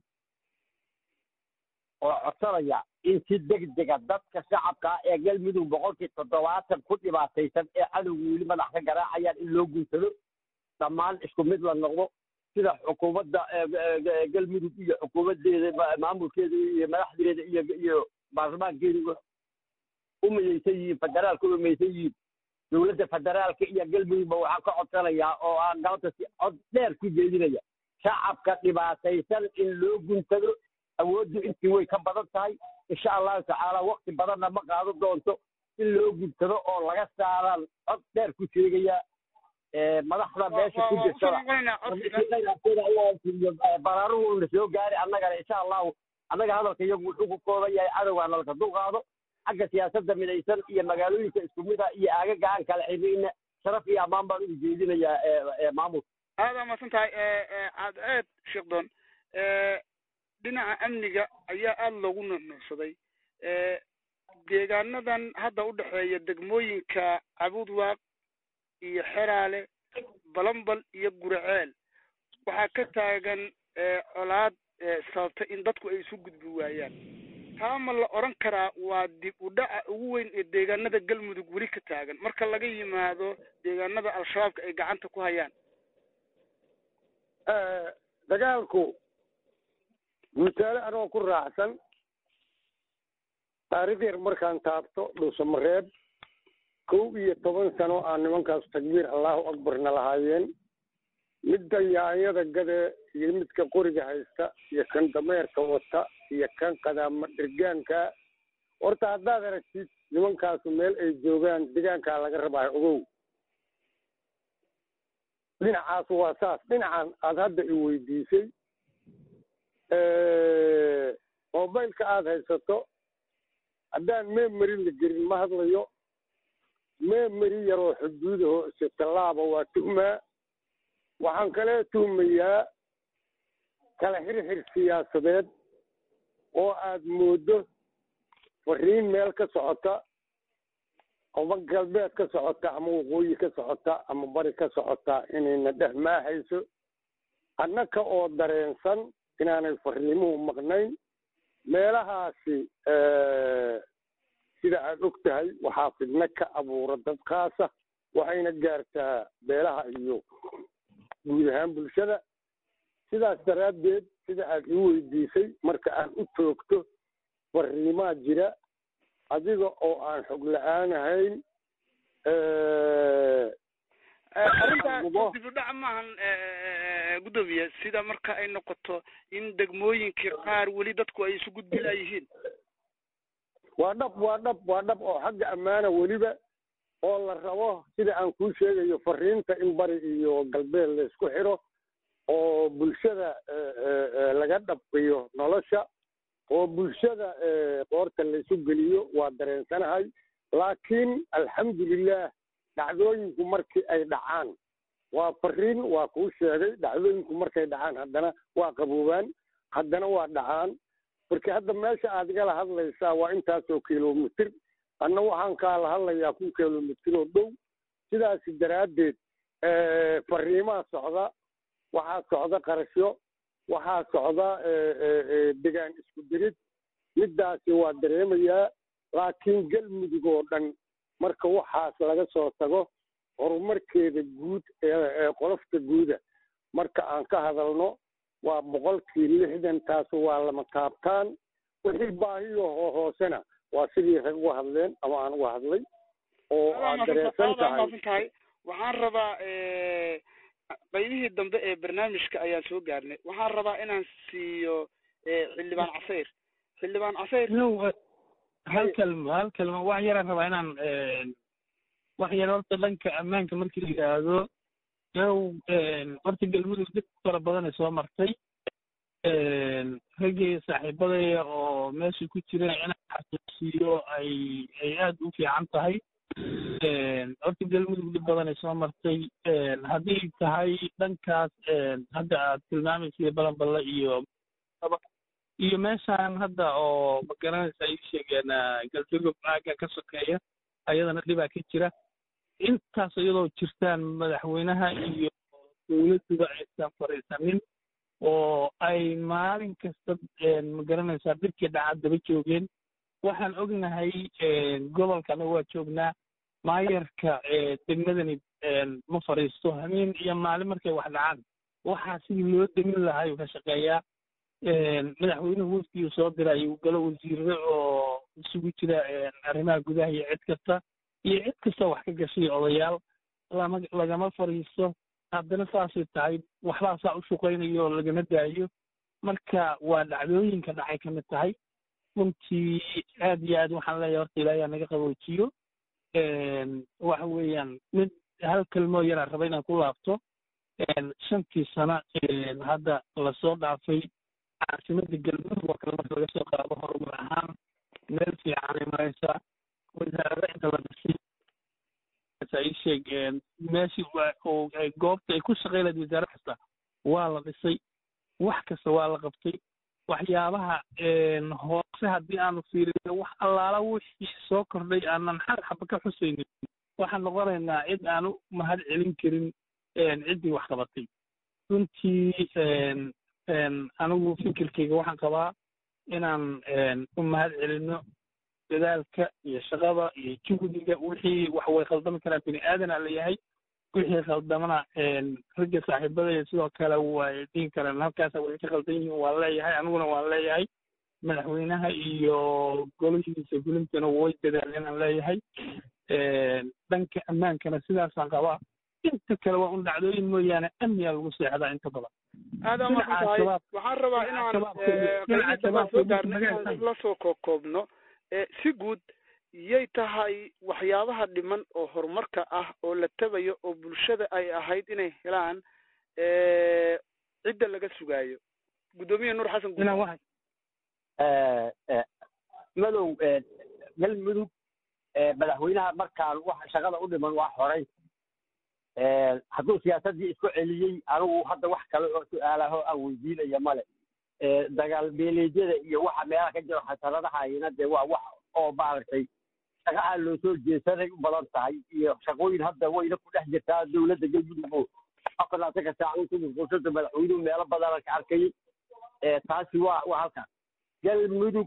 oo codsanaya in si degdega dadka shacabka ee galmudug boqolkii toddobaatan ku dhibaataysan ee cadowgu weli madax ka garaacayaan in loo guunsado dhammaan isku mid la noqdo sida xukuumadda galmudug iyo xukuumaddeeda maamulkeeda iyo madaxdeeda iyo iyo baarlamaankeeda u midaysan yihiin federaalka u midaysan yihiin dowladda federaalka iyo galmudugba waxaan ka codsanayaa oo aan galabta si cod dheer ku jeedinaya shacabka dhibaataysan in loo guntado awooddu intii way ka badan tahay insha allahu tacaala wakti badanna ma qaado doonto in loo guntado oo laga saaraan cod dheer ku sheegaya madaxda meesha ku jirtada baraaruhu na soo gaari annagana insha allahu annaga hadalka iyagu wuxuu ku kooban yahay cadowga nalka dulqaado xagga siyaasadda midaysan iyo magaalooyinka isku mida iyo aagaga aan kala xirina sharaf iyo ammaan baan ugu jeedinayaa maamulka aad aa mahadsan tahay aad aad sheekhdon dhinaca amniga ayaa aada loogu nuuxnuuxsaday deegaanadan hadda u dhexeeya degmooyinka cabudwaaq iyo xeraale balambal iyo guraceel waxaa ka taagan colaad sababta in dadku ay isu gudbi waayaan taa ma la odhan karaa waa dib u dhaca ugu weyn ee deegaanada galmudug weli ka taagan marka laga yimaado deegaanada al-shabaabka ay gacanta ku hayaan dagaalku guutaale anoo ku raacsan taariikh yar markaan taabto dhuusamareeb kow iyo toban sano aan nimankaas takbiir allahu akbarna lahaayeen midda yaanyada gade iyo midka qoriga haysta iyo kan dameerka wata iyo kan qadaama dhirgaanka horta haddaad aragtid nimankaasu meel ay joogaan deegaankaa laga rabaa ogow dhinacaas waa saas dhinacan aad hadda i weydiisay mobileka aada haysato haddaan memory la gelin ma hadlayo memory yaroo xuduudaho ise tallaaba waa tuhmaa waxaan kale tuhmayaa kala xirxir siyaasadeed oo aad moodo fariin meel ka socota ama galbeed ka socota ama waqooyi ka socota ama bari ka socota inayna dhex maahayso annaka oo dareensan inaanay fariimuhu maqnayn meelahaasi sida aad og tahay waxaa fidno ka abuura dadkaasa waxayna gaartaa beelaha iyo guud ahaan bulshada sidaas daraaddeed sida aad ii weydiisay marka aan u toogto fariimaa jira adiga oo aan xog la-aan ahayn arrinta dib u dhac maahan guddoomiye sida marka ay noqoto in degmooyinkii qaar weli dadku ay isu gudbi laayihiin waa dhab waa dhab waa dhab oo xagga ammaana weliba oo la rabo sida aan kuu sheegayo fariinta in bari iyo galbeed la isku xiro oo bulshada laga dhabqiyo nolosha oo bulshada qoorta la isu geliyo waa dareensanahay laakiin alxamdulilah dhacdooyinku markii ay dhacaan waa fariin waa kuu sheegay dhacdooyinku markay dhacaan haddana waa qaboobaan haddana waa dhacaan marka hadda meesha aad igala hadlaysaa waa intaasoo kilomitir anna waxaan kaala hadlayaa kun kilomitir oo dhow sidaasi daraaddeed fariimaa socda waxaa socda qarashyo waxaa socda degaan isku dirid middaasi waa dareemayaa laakiin galmudug oo dhan marka waxaas laga soo tago horumarkeeda guud ee qolofta guuda marka aan ka hadalno waa boqolkii lixdan taas waa lama taabtaan wixii baahiyo hoosena waa sidii rag uga hadleen ama aan uga hadlay oo aad dareensan tahay waxaan rabaa qaybihii dambe ee barnaamijka ayaan soo gaarnay waxaan rabaa inaan siiyo xildhibaan casayr xildhibaan casayr hal kalmo hal kalmo wax yaraan rabaa inaan wax yar horta dhanka ammaanka markii la yidhaahdo yow horta galmudug dad fara badan ay soo martay raggii saaxiibadaya oo meesha ku jira inaan xasuusiyo ay ay aad u fiican tahay horta galmudug dad badan ay soo martay haddii tahay dhankaas hadda aad tilmaamaysa balanballe iyo iyo meeshaan hadda oo magaranaysa ay sheegeen galdogob aaga ka sokeeya ayadana dhibaa ka jira intaas iyadoo jirtaan madaxweynaha iyo dowladduba aysan fariisanin oo ay maalin kasta magaranaysaa dhibkii dhaca daba joogeen waxaan ognahay gobolkana waa joognaa maayarka degmadani ma fariisto habeen iyo maalin markay wax dhacaan waxaa sidii loo demin lahaa ayuu ka shaqeeyaa madaxweynuhu wafdiyu soo diray ayuu galo wasiirre oo isugu jira arrimaha gudaha iyo cid kasta iyo cid kasta wax ka gashay odayaal lama lagama fariisto haddana saasay tahay waxbaa saa u shaqaynayo oo lagama daayo marka waa dhacdooyinka dhacay ka mid tahay runtii aad iyo aad waxaan leeyahay horta ilaahay naga qaboojiyo waxa weeyaan mid hal kalmoo yaraan raba inaan ku laabto shantii sano hadda lasoo dhaafay caasimadda galmudug oo kale marka laga soo qaado horumar ahaan meel fiicanay maraysaa wasaarada inta la dhisay ay sheegeen meeshii oo goobta ay ku shaqeynayd wasaarad kasta waa la dhisay wax kasta waa la qabtay waxyaabaha hoose haddii aanu fiirino wax allaala wixii soo kordhay aanan xal xaba ka xusaynin waxaan noqonaynaa cid aanu mahad celin karin ciddii wax qabatay runtii anigu fikirkayga waxaan qabaa inaan u mahad celino dadaalka iyo shaqada iyo juhdiga wixii wax way khaldami karaan bini aadana la yahay wixii khaldamana ragga saaxiibadaya sidoo kale way dhihi karaan halkaasa way ka khaldan yihiin waan leeyahay aniguna waan leeyahay madaxweynaha iyo golihiisa gulintana way dadaaleen aan leeyahay dhanka ammaankana sidaasaan qabaa inta kale waa un dhacdooyin mooyaane amniyaa lagu seexdaa inta badan aada umaqantahay waxaan rabaa inaan qeybta soo gaarno inaan isla soo koobkoobno si guud yay tahay waxyaabaha dhiman oo horumarka ah oo la tabayo oo bulshada ay ahayd inay helaan cidda laga sugaayo guddoomiye nuur xasan guud madow galmudug madaxweynaha markaan waxa shaqada u dhiman waa xoray hadduu siyaasaddii isku celiyey anigu hadda wax kale oo su-aalaho aan weydiinaya male dagaal beeleedyada iyo waxa meelaha ka jiro xasaradahayna dee waa wax oo maaragtay shaqa aan loo soo jeesanay u badan tahay iyo shaqooyin hadda wayna ku dhex jirtaa dowladda galmudug oo afaraatan saacadood ku mashquulsanta madaxweynuhu meelo badan ka arkayay taasi waa waa halkaas galmudug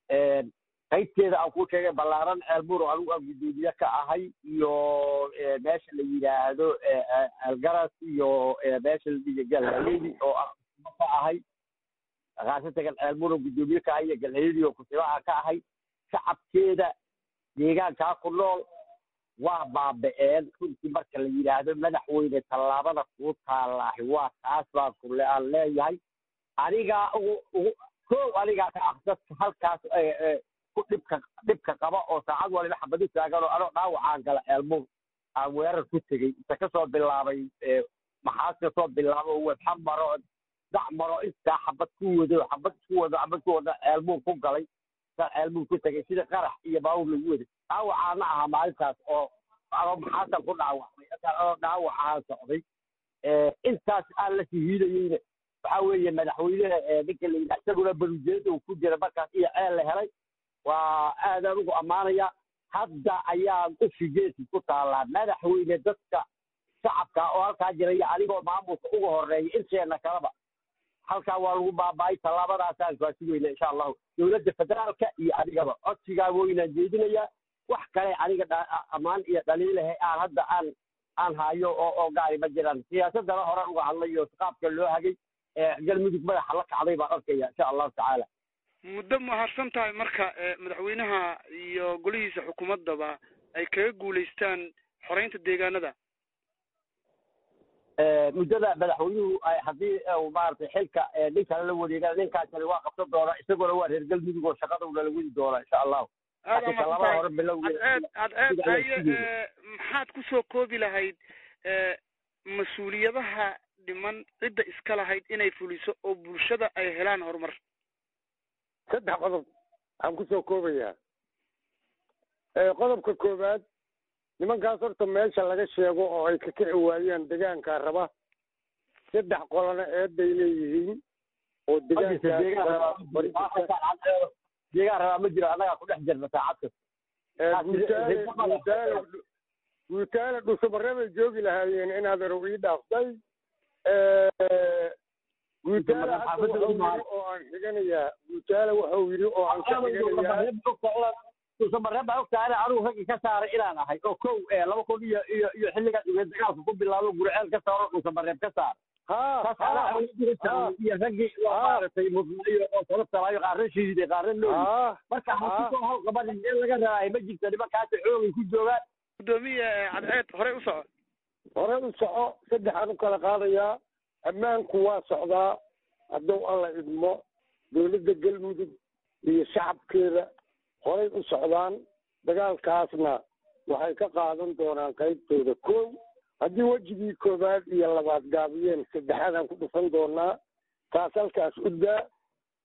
qaybteeda aan ku sheegay ballaaran ceelbuur oo anigu aan guddoomiye ka ahay iyo meesha la yidhaahdo ceelgaras iyo meesha la dhiga galhaleedi oo ka ahay khaasatan ceelbuur oo guddoomiye ka ahay iyo galhaleedi oo kutibaha ka ahay shacabkeeda deegaankaa ku nool waa baaba-een runtii marka la yidhaahdo madaxweyne tallaabada kuu taallaahi waa taas baan kule aan leeyahay anigaa ugu ugu kow anigaa ka ah dadka halkaas ku dhibka dhibka qaba oo saacad waliba xabadi taagan oo anoo dhaawacaan gala ceelbuur aan weerar ku tegey inta kasoo bilaabay maxaas kasoo bilaabo webxa maro dac maro intaa xabad ku wado xabad ku wado xabad ku wado ceelbuur ku galay ceelbuur ku tegay sida qarax iyo baawur lagu waday dhaawacaana ahaa maalintaas oo anoo maxaasan ku dhaawacmay anoo dhaawacaan socday intaas aan la sihiidayeyna waxaa weeye madaxweynaha ninka la yidhaha isaguna barujeeda uu ku jira markaas iyo ceel la helay waa aadaan ugu ammaanaya hadda ayaan u figeesi ku taallaa madaxweyne dadka shacabka oo halkaa jiraya anigoo maamulka uga horeeya inteena kaleba halkaa waa lagu baaba-ay tallaabadaasaan kaa sugayna insha allahu dowladda federaalka iyo adigaba codsigaa woynaan jeedinayaa wax kale aniga ammaan iyo dhaliilahe aan hadda aan aan hayo oo oo gaari ma jiraan siyaasadana horan uga hadlayo qaabka loo hagay galmudug madaxa la kacday baan arkaya insha allahu tacaala muddo mahadsan tahay marka madaxweynaha iyo golihiisa xukuumaddaba ay kaga guulaystaan xoreynta deegaanada muddada madaxweynuhu haddii maaragtay xilka nin kale la wareegana ninkaasani waa qabsan doona isaguna waa reer galmudug oo shaqada unala wadi doona insha allahu labada hore bilowgeed aad aad aye maxaad kusoo koobi lahayd mas-uuliyadaha dhiman cidda iska lahayd inay fuliso oo bulshada ay helaan horumar saddex qodob aan kusoo koobayaa qodobka koowaad nimankaas horta meesha laga sheego oo ay ka kici waayaan degaankaa raba saddex qolana eeday leeyihiin oo deegaan rabaa ma jiro annagaa ku dhex jirna saacad kasta guutaale dhusumareebay joogi lahaayeen inaad erow ii dhaaftay guutaale hadda wuxuu yidhi oo aan xiganayaa guutaale wuxuu yidhi oo aan ka xiganayaa dhuusamareeb baa ogtahay anigu raggii ka saaray inaan ahay oo kow laba kun iyo iyo iyo xilligaas ugeed dagaalka ku bilaabo gurceel ka saaro dhuusamareeb ka saar iyo raggii maaragtay mudnayo oo sala salaayo qaarna shiiday qaarna nooyi marka hakusoo hawl qabanin in laga rabaayo ma jirto nimankaasi xoogay ku joogaan guddoomiye cadceed horey u soco horey u soco saddexaan u kala qaadayaa ammaanku waa socdaa hadduu alla idmo dowladda galmudug iyo shacabkeeda horay u socdaan dagaalkaasna waxay ka qaadan doonaan qaybtooda kow haddii wejigii koowaad iyo labaad gaabiyeen saddexaadaan ku dhufan doonaa taas halkaas u daa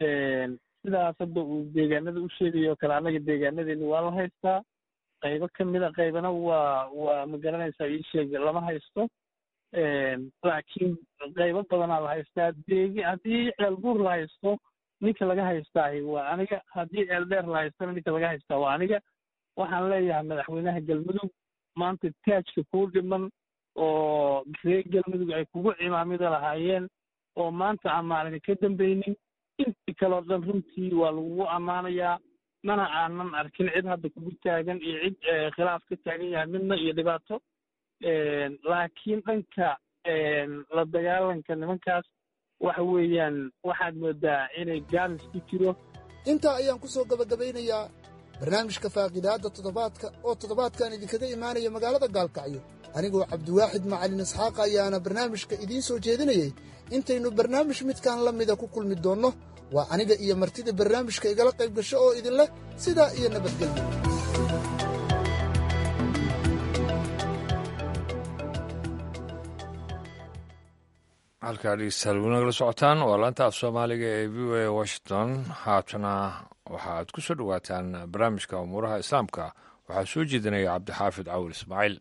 sidaas hadda uu deegaanada u sheegayo kale annaga deegaanadeeni waa la haystaa qaybo ka mid a qaybana waa waa ma garanaysaa ii sheeg lama haysto laakiin qaybo badanaa la haystaa deegi haddii ceel buur la haysto ninka laga haystaahi waa aniga haddii ceel dheer la haystana ninka laga haystaa waa aniga waxaan leeyahay madaxweynaha galmudug maanta taajka kuu dhiman oo reer galmudug ay kugu cimaamida lahaayeen oo maanta aan maalin ka dambaynin intii kaleo dhan runtii waa lagugu ammaanayaa mana aanan arkin cid hadda kugu taagan iyo cid khilaaf ka taagan yahay midna iyo dhibaato laakiin dhanka la dagaalanka nimankaas waxa weeyaan waxaad moodaa inay gaalis ku jiro. intaa ayaan ku soo gabagabaynayaa barnaamijka faaqidaadda toddobaadka oo toddobaadkan idinkaga imaanaya magaalada gaalkacyo anigoo cabdiwaaxid macalin isxaaq ayaana barnaamijka idiin soo jeedinayey intaynu barnaamij midkaan la mida ku kulmi doonno waa aniga iyo martida barnaamijka igala qayb gasho oo idin leh sidaa iyo nabadgelyo. halkaa dhegeystayaal weli nagala socotaan waa laanta af soomaaliga ee v o a washington haatana waxaad ku soo dhowaataan barnaamijka umuuraha islaamka waxaa soo jeedinaya cabdixaafid cawil ismaaciil.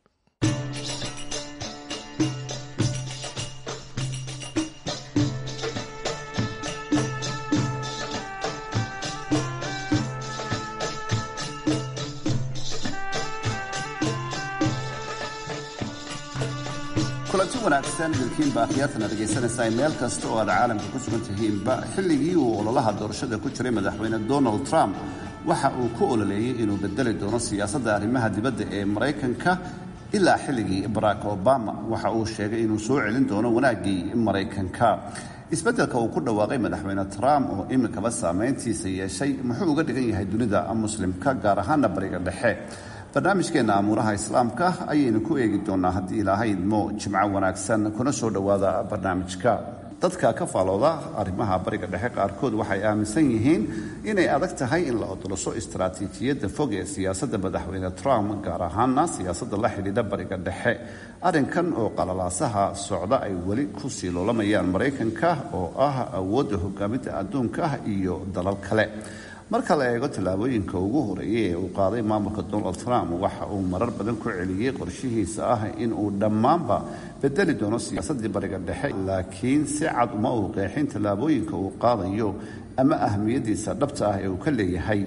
kulanti wanaagsan dalkiinba akhyaartana dhegaysanaysaa meel kasta oo aad caalamka ku sugan tihiinba xilligii uu ololaha doorashada ku jiray madaxweyne donald trump waxa uu ku ololeeyey inuu bedeli doono siyaasadda arrimaha dibadda ee maraykanka ilaa xilligii barack obama waxa uu sheegay inuu soo celin doono wanaaggii maraykanka. isbeddelka uu ku dhawaaqay madaxweyne trump oo iminkaba saamayntiisa yeeshay muxuu uga dhigan yahay dunida muslimka gaar ahaana bariga dhexe. barnaamijkeenna amuuraha islaamka ayaynu ku eegi doonaa haddii ilaahay idmo jimco wanaagsan kuna soo dhowaada barnaamijka. dadka ka faalooda arrimaha bariga dhexe qaarkood waxay aaminsan yihiin inay adag tahay in la odoloso istaraatiijiyadda fog ee siyaasadda madaxweyne trump gaar ahaana siyaasadda la xidhiidha bariga dhexe. arrinkan oo qalalaasaha socda ay weli ku sii loolamayaan maraykanka oo ah awoodda hogaaminta adduunka iyo dalal kale. marka la eego tallaabooyinka ugu horeeyay ee uu qaaday maamulka donald trump waxa uu marar badan ku celiyey qorshihiisa ah in uu dhammaanba bedeli doono siyaasaddii bariga dhexe laakiin si cad uma uu qeexin tallaabooyinka uu qaadayo ama ahmiyaddiisa dhabta ah ee uu ka leeyahay.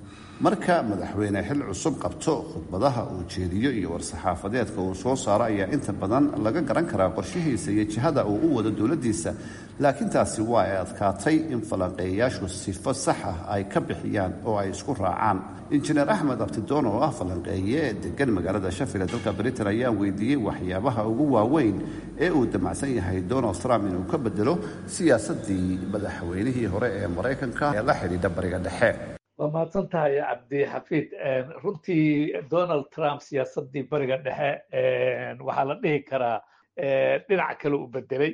marka madaxweyne xil cusub qabto khudbadaha uu jeediyo iyo war-saxaafadeedka uu soo saaro ayaa inta badan laga garan karaa qorshihiisa iyo jihada uu u wado dowladdiisa laakiin taasi waa ay adkaatay in falanqeeyayaashu sifo sax ah ay ka bixiyaan oo ay isku raacaan. injineer axmed abtidoon oo ah falanqeeye degan magaalada shafil ee dalka britain ayaan weydiiyey waxyaabaha ugu waaweyn ee uu damacsan yahay donald trump inuu ka bedelo siyaasaddii madaxweynihii hore ee maraykanka ee la xidhiidha bariga dhexe. waa mahadsan tahay cabdixafiid. runtii donald trump siyaasaddii bariga dhexe waxaa la dhihi karaa dhinac kale u bedelay.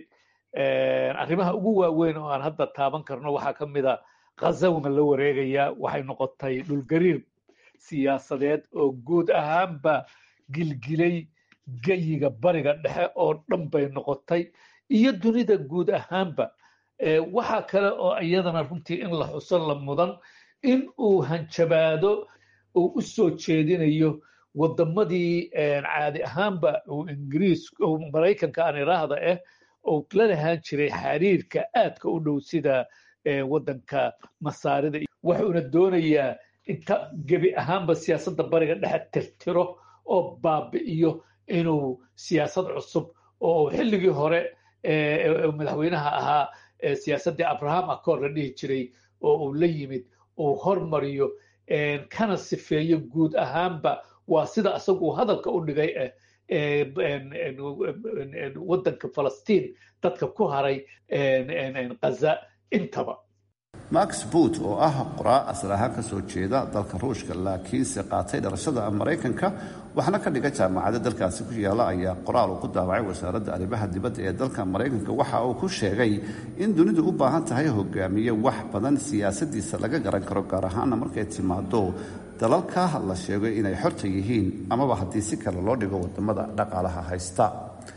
arrimaha ugu waaweyn oo aan hadda taaban karno waxaa ka mid a khazawna la wareegaya waxay noqotay dhulgariir siyaasadeed oo guud ahaanba gilgilay geyiga bariga dhexe oo dhan bay noqotay iyo dunida guud ahaanba. waxaa kale oo iyadana runtii in la xuso la mudan in uu hanjabaado uu u soo jeedinayo waddamadii caadi ahaanba uu ingiriis maraykanka aan iraahda ah oo la lahaan jiray xiriirka aadka u dhow sida waddanka masaarida. wuxuuna doonayaa inta gebi ahaanba siyaasadda bariga dhexe tirtiro oo baabi'iyo inuu siyaasad cusub oo xilligii hore madaxweynaha ahaa siyaasaddii abraham accord la dhihi jiray oo uu la yimid uu hormariyo kana sifeeyo guud ahaanba waa sida isagu hadalka u dhigay waddanka falastiin dadka ku haray ghaza intaba. max boot oo ah qoraa asal ahaan ka soo jeeda dalka ruushka laakiinse qaatay dhalashada maraykanka waxna ka dhiga jaamacadda dalkaasi ku yaala ayaa qoraal uu ku daawacay wasaaradda arrimaha dibadda ee dalka maraykanka waxa uu ku sheegay in dunidu u baahan tahay hogaamiye wax badan siyaasaddiisa laga garan karo gaar ahaana markay timaado dalalka la sheego inay xorta yihiin amaba haddii si kale loo dhigo wadamada dhaqaalaha haysta.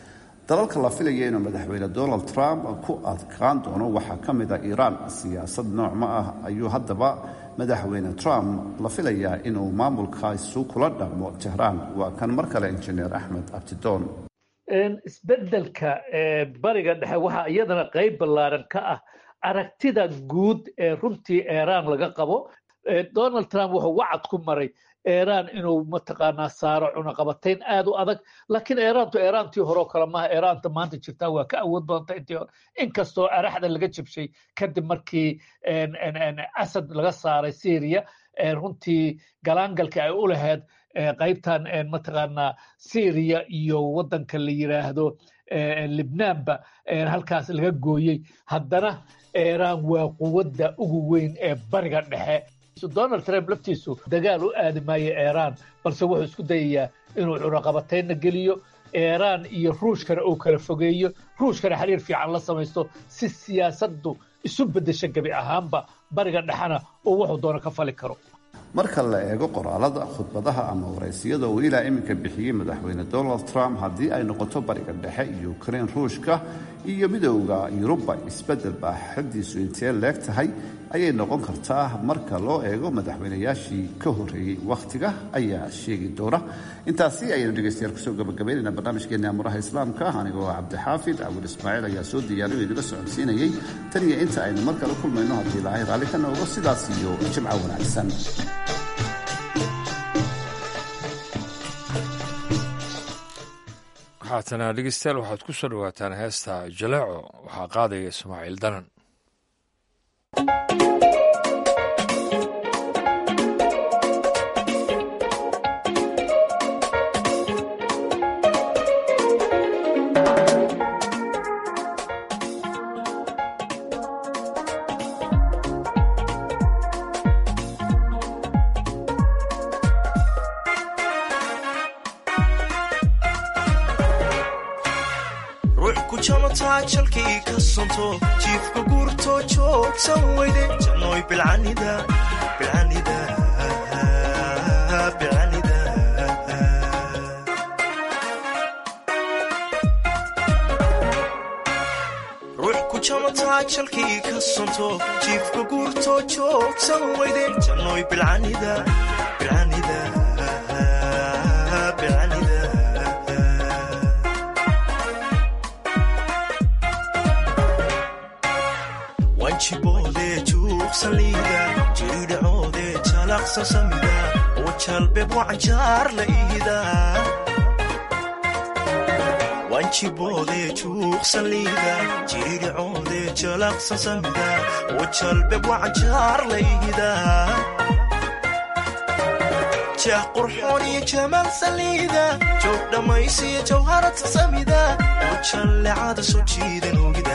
dalalka la filaya inuu madaxweyne donald trump ku adkaan doono waxaa ka mid ah iiraan. siyaasad nooc ma ah ayuu haddaba madaxweyne trump la filayaa inuu maamulkaasu kula dhaqmo tehraan. waa kan mar kale injineer axmed abtidoon. isbedelka bariga dhexe waxaa iyadana qayb ballaaran ka ah aragtida guud ee runtii iiraan laga qabo. donald trump wuxuu wacad ku maray iiraan inuu mataqaanaa saaro cunaqabatayn aad u adag, laakiin iiraantu iiraantii hore oo kale maaha. iiraanta maanta jirtaa waa ka awood badanta intii hore, inkastoo araxda laga jabshay kadib markii asad laga saaray syria. runtii galaangalka ay u lahayd qaybtan mataqaanaa syria iyo wadanka la yiraahdo libnaanba halkaas laga gooyey. haddana iiraan waa quwadda ugu weyn ee bariga dhexe. donald trump laftiisu dagaal u aadi maayo iiraan, balse wuxuu isku dayayaa inuu cunaqabataynna geliyo iiraan iyo ruushkana uu kala fogeeyo, ruushkana xiriir fiican la samaysto si siyaasaddu isu beddesho gebi ahaanba bariga dhexena oo wuxuu doono ka fali karo. marka la eego qoraalada, khudbadaha ama waraysiyada uu ilaa iminka bixiyey madaxweyne donald trump, haddii ay noqoto bariga dhexe iyo ukrain, ruushka iyo midowda yuruba, isbeddel baaxadiisu intee leeg tahay ayay noqon kartaa marka loo eego madaxweynayaashii ka horreeyey. wakhtiga ayaa sheegi doona. intaasi ayaynu dhegaystayaal kusoo gabagabaynaynaa barnaamijkeena amuraha islaamka. anigoo cabdixaafid cabul ismaaciil ayaa soo diyaariyo idila socodsiinayay. tan iyo inta aynu mar kale kulmayno haddii ilaahay raalli ka noogo, sidaas iyo jimco wanaagsan. haatana dhegeystayaal waxaad ku soo dhawaataan heesta jaleeco. waxaa qaadaya ismaaciil danan. jalkii ka sonto jiifka guurto joogsan weyde janooy bilcanida bilcanida bilcanida ruux ku jamataa jalkii ka sonto jiifka guurto joogsan weyde janooy bilcanida bilcanida bilcanida jiboode juuqsaliida jiridhacoode jalaqsan samida oo jalbeeb wacanjaar la iida wanjiboode juuqsaliida jiridhacoode jalaqsan samida oo jalbeeb wacanjaar la iida jeex qurxoon iyo jamaal saliida joog dhammaysiyo jawharata samida oo jallecada soo jiidan ogida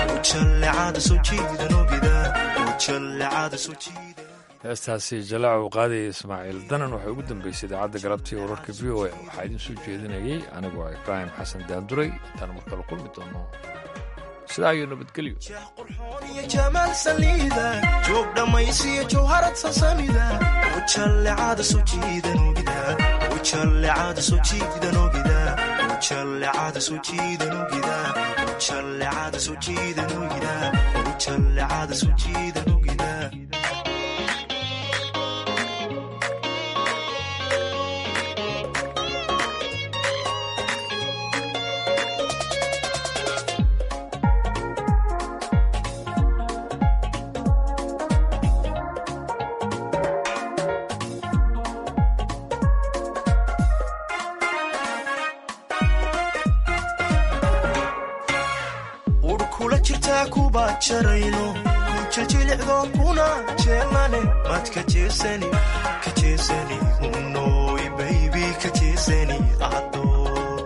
heestaasi jalaac uu qaadaya ismaaciil danan waxay ugu dambaysay idaacadda galabtii wararka v o a. waxaa idin soo jeedinayay anigoo ibraahim xasan daanduray. intaan mar kale kulmi doono sidaa iyo nabadgelyo. jamaal saliida joog dhammaysiyo jawharad sasamida oo jallecada soo jiidan ogida oo jallecada soo jiidan ogida oo jallecada soo jiidan ogida jallecada soo jiidan ogida oo jallecada soo jiidan ogida. jarayno ku jiljilicdo kuna jeelane mad ka jeesani ka jeesani unoy baby ka jeesani adoy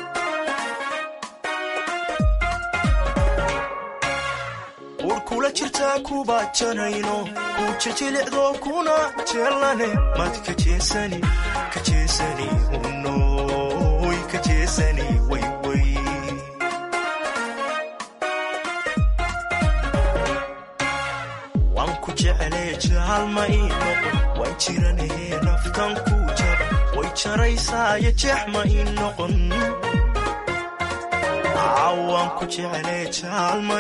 ur kula jirtaa kuba jarayno ku jiljilicdo kuna jeelane mad ka jeesani ka jeesani unoy ka jeesani way way jecleejalma ii noqon way jiranahee naftan ku jaba way jaraysaayo jeex ma ii noqon caawan ku jeclee jaalma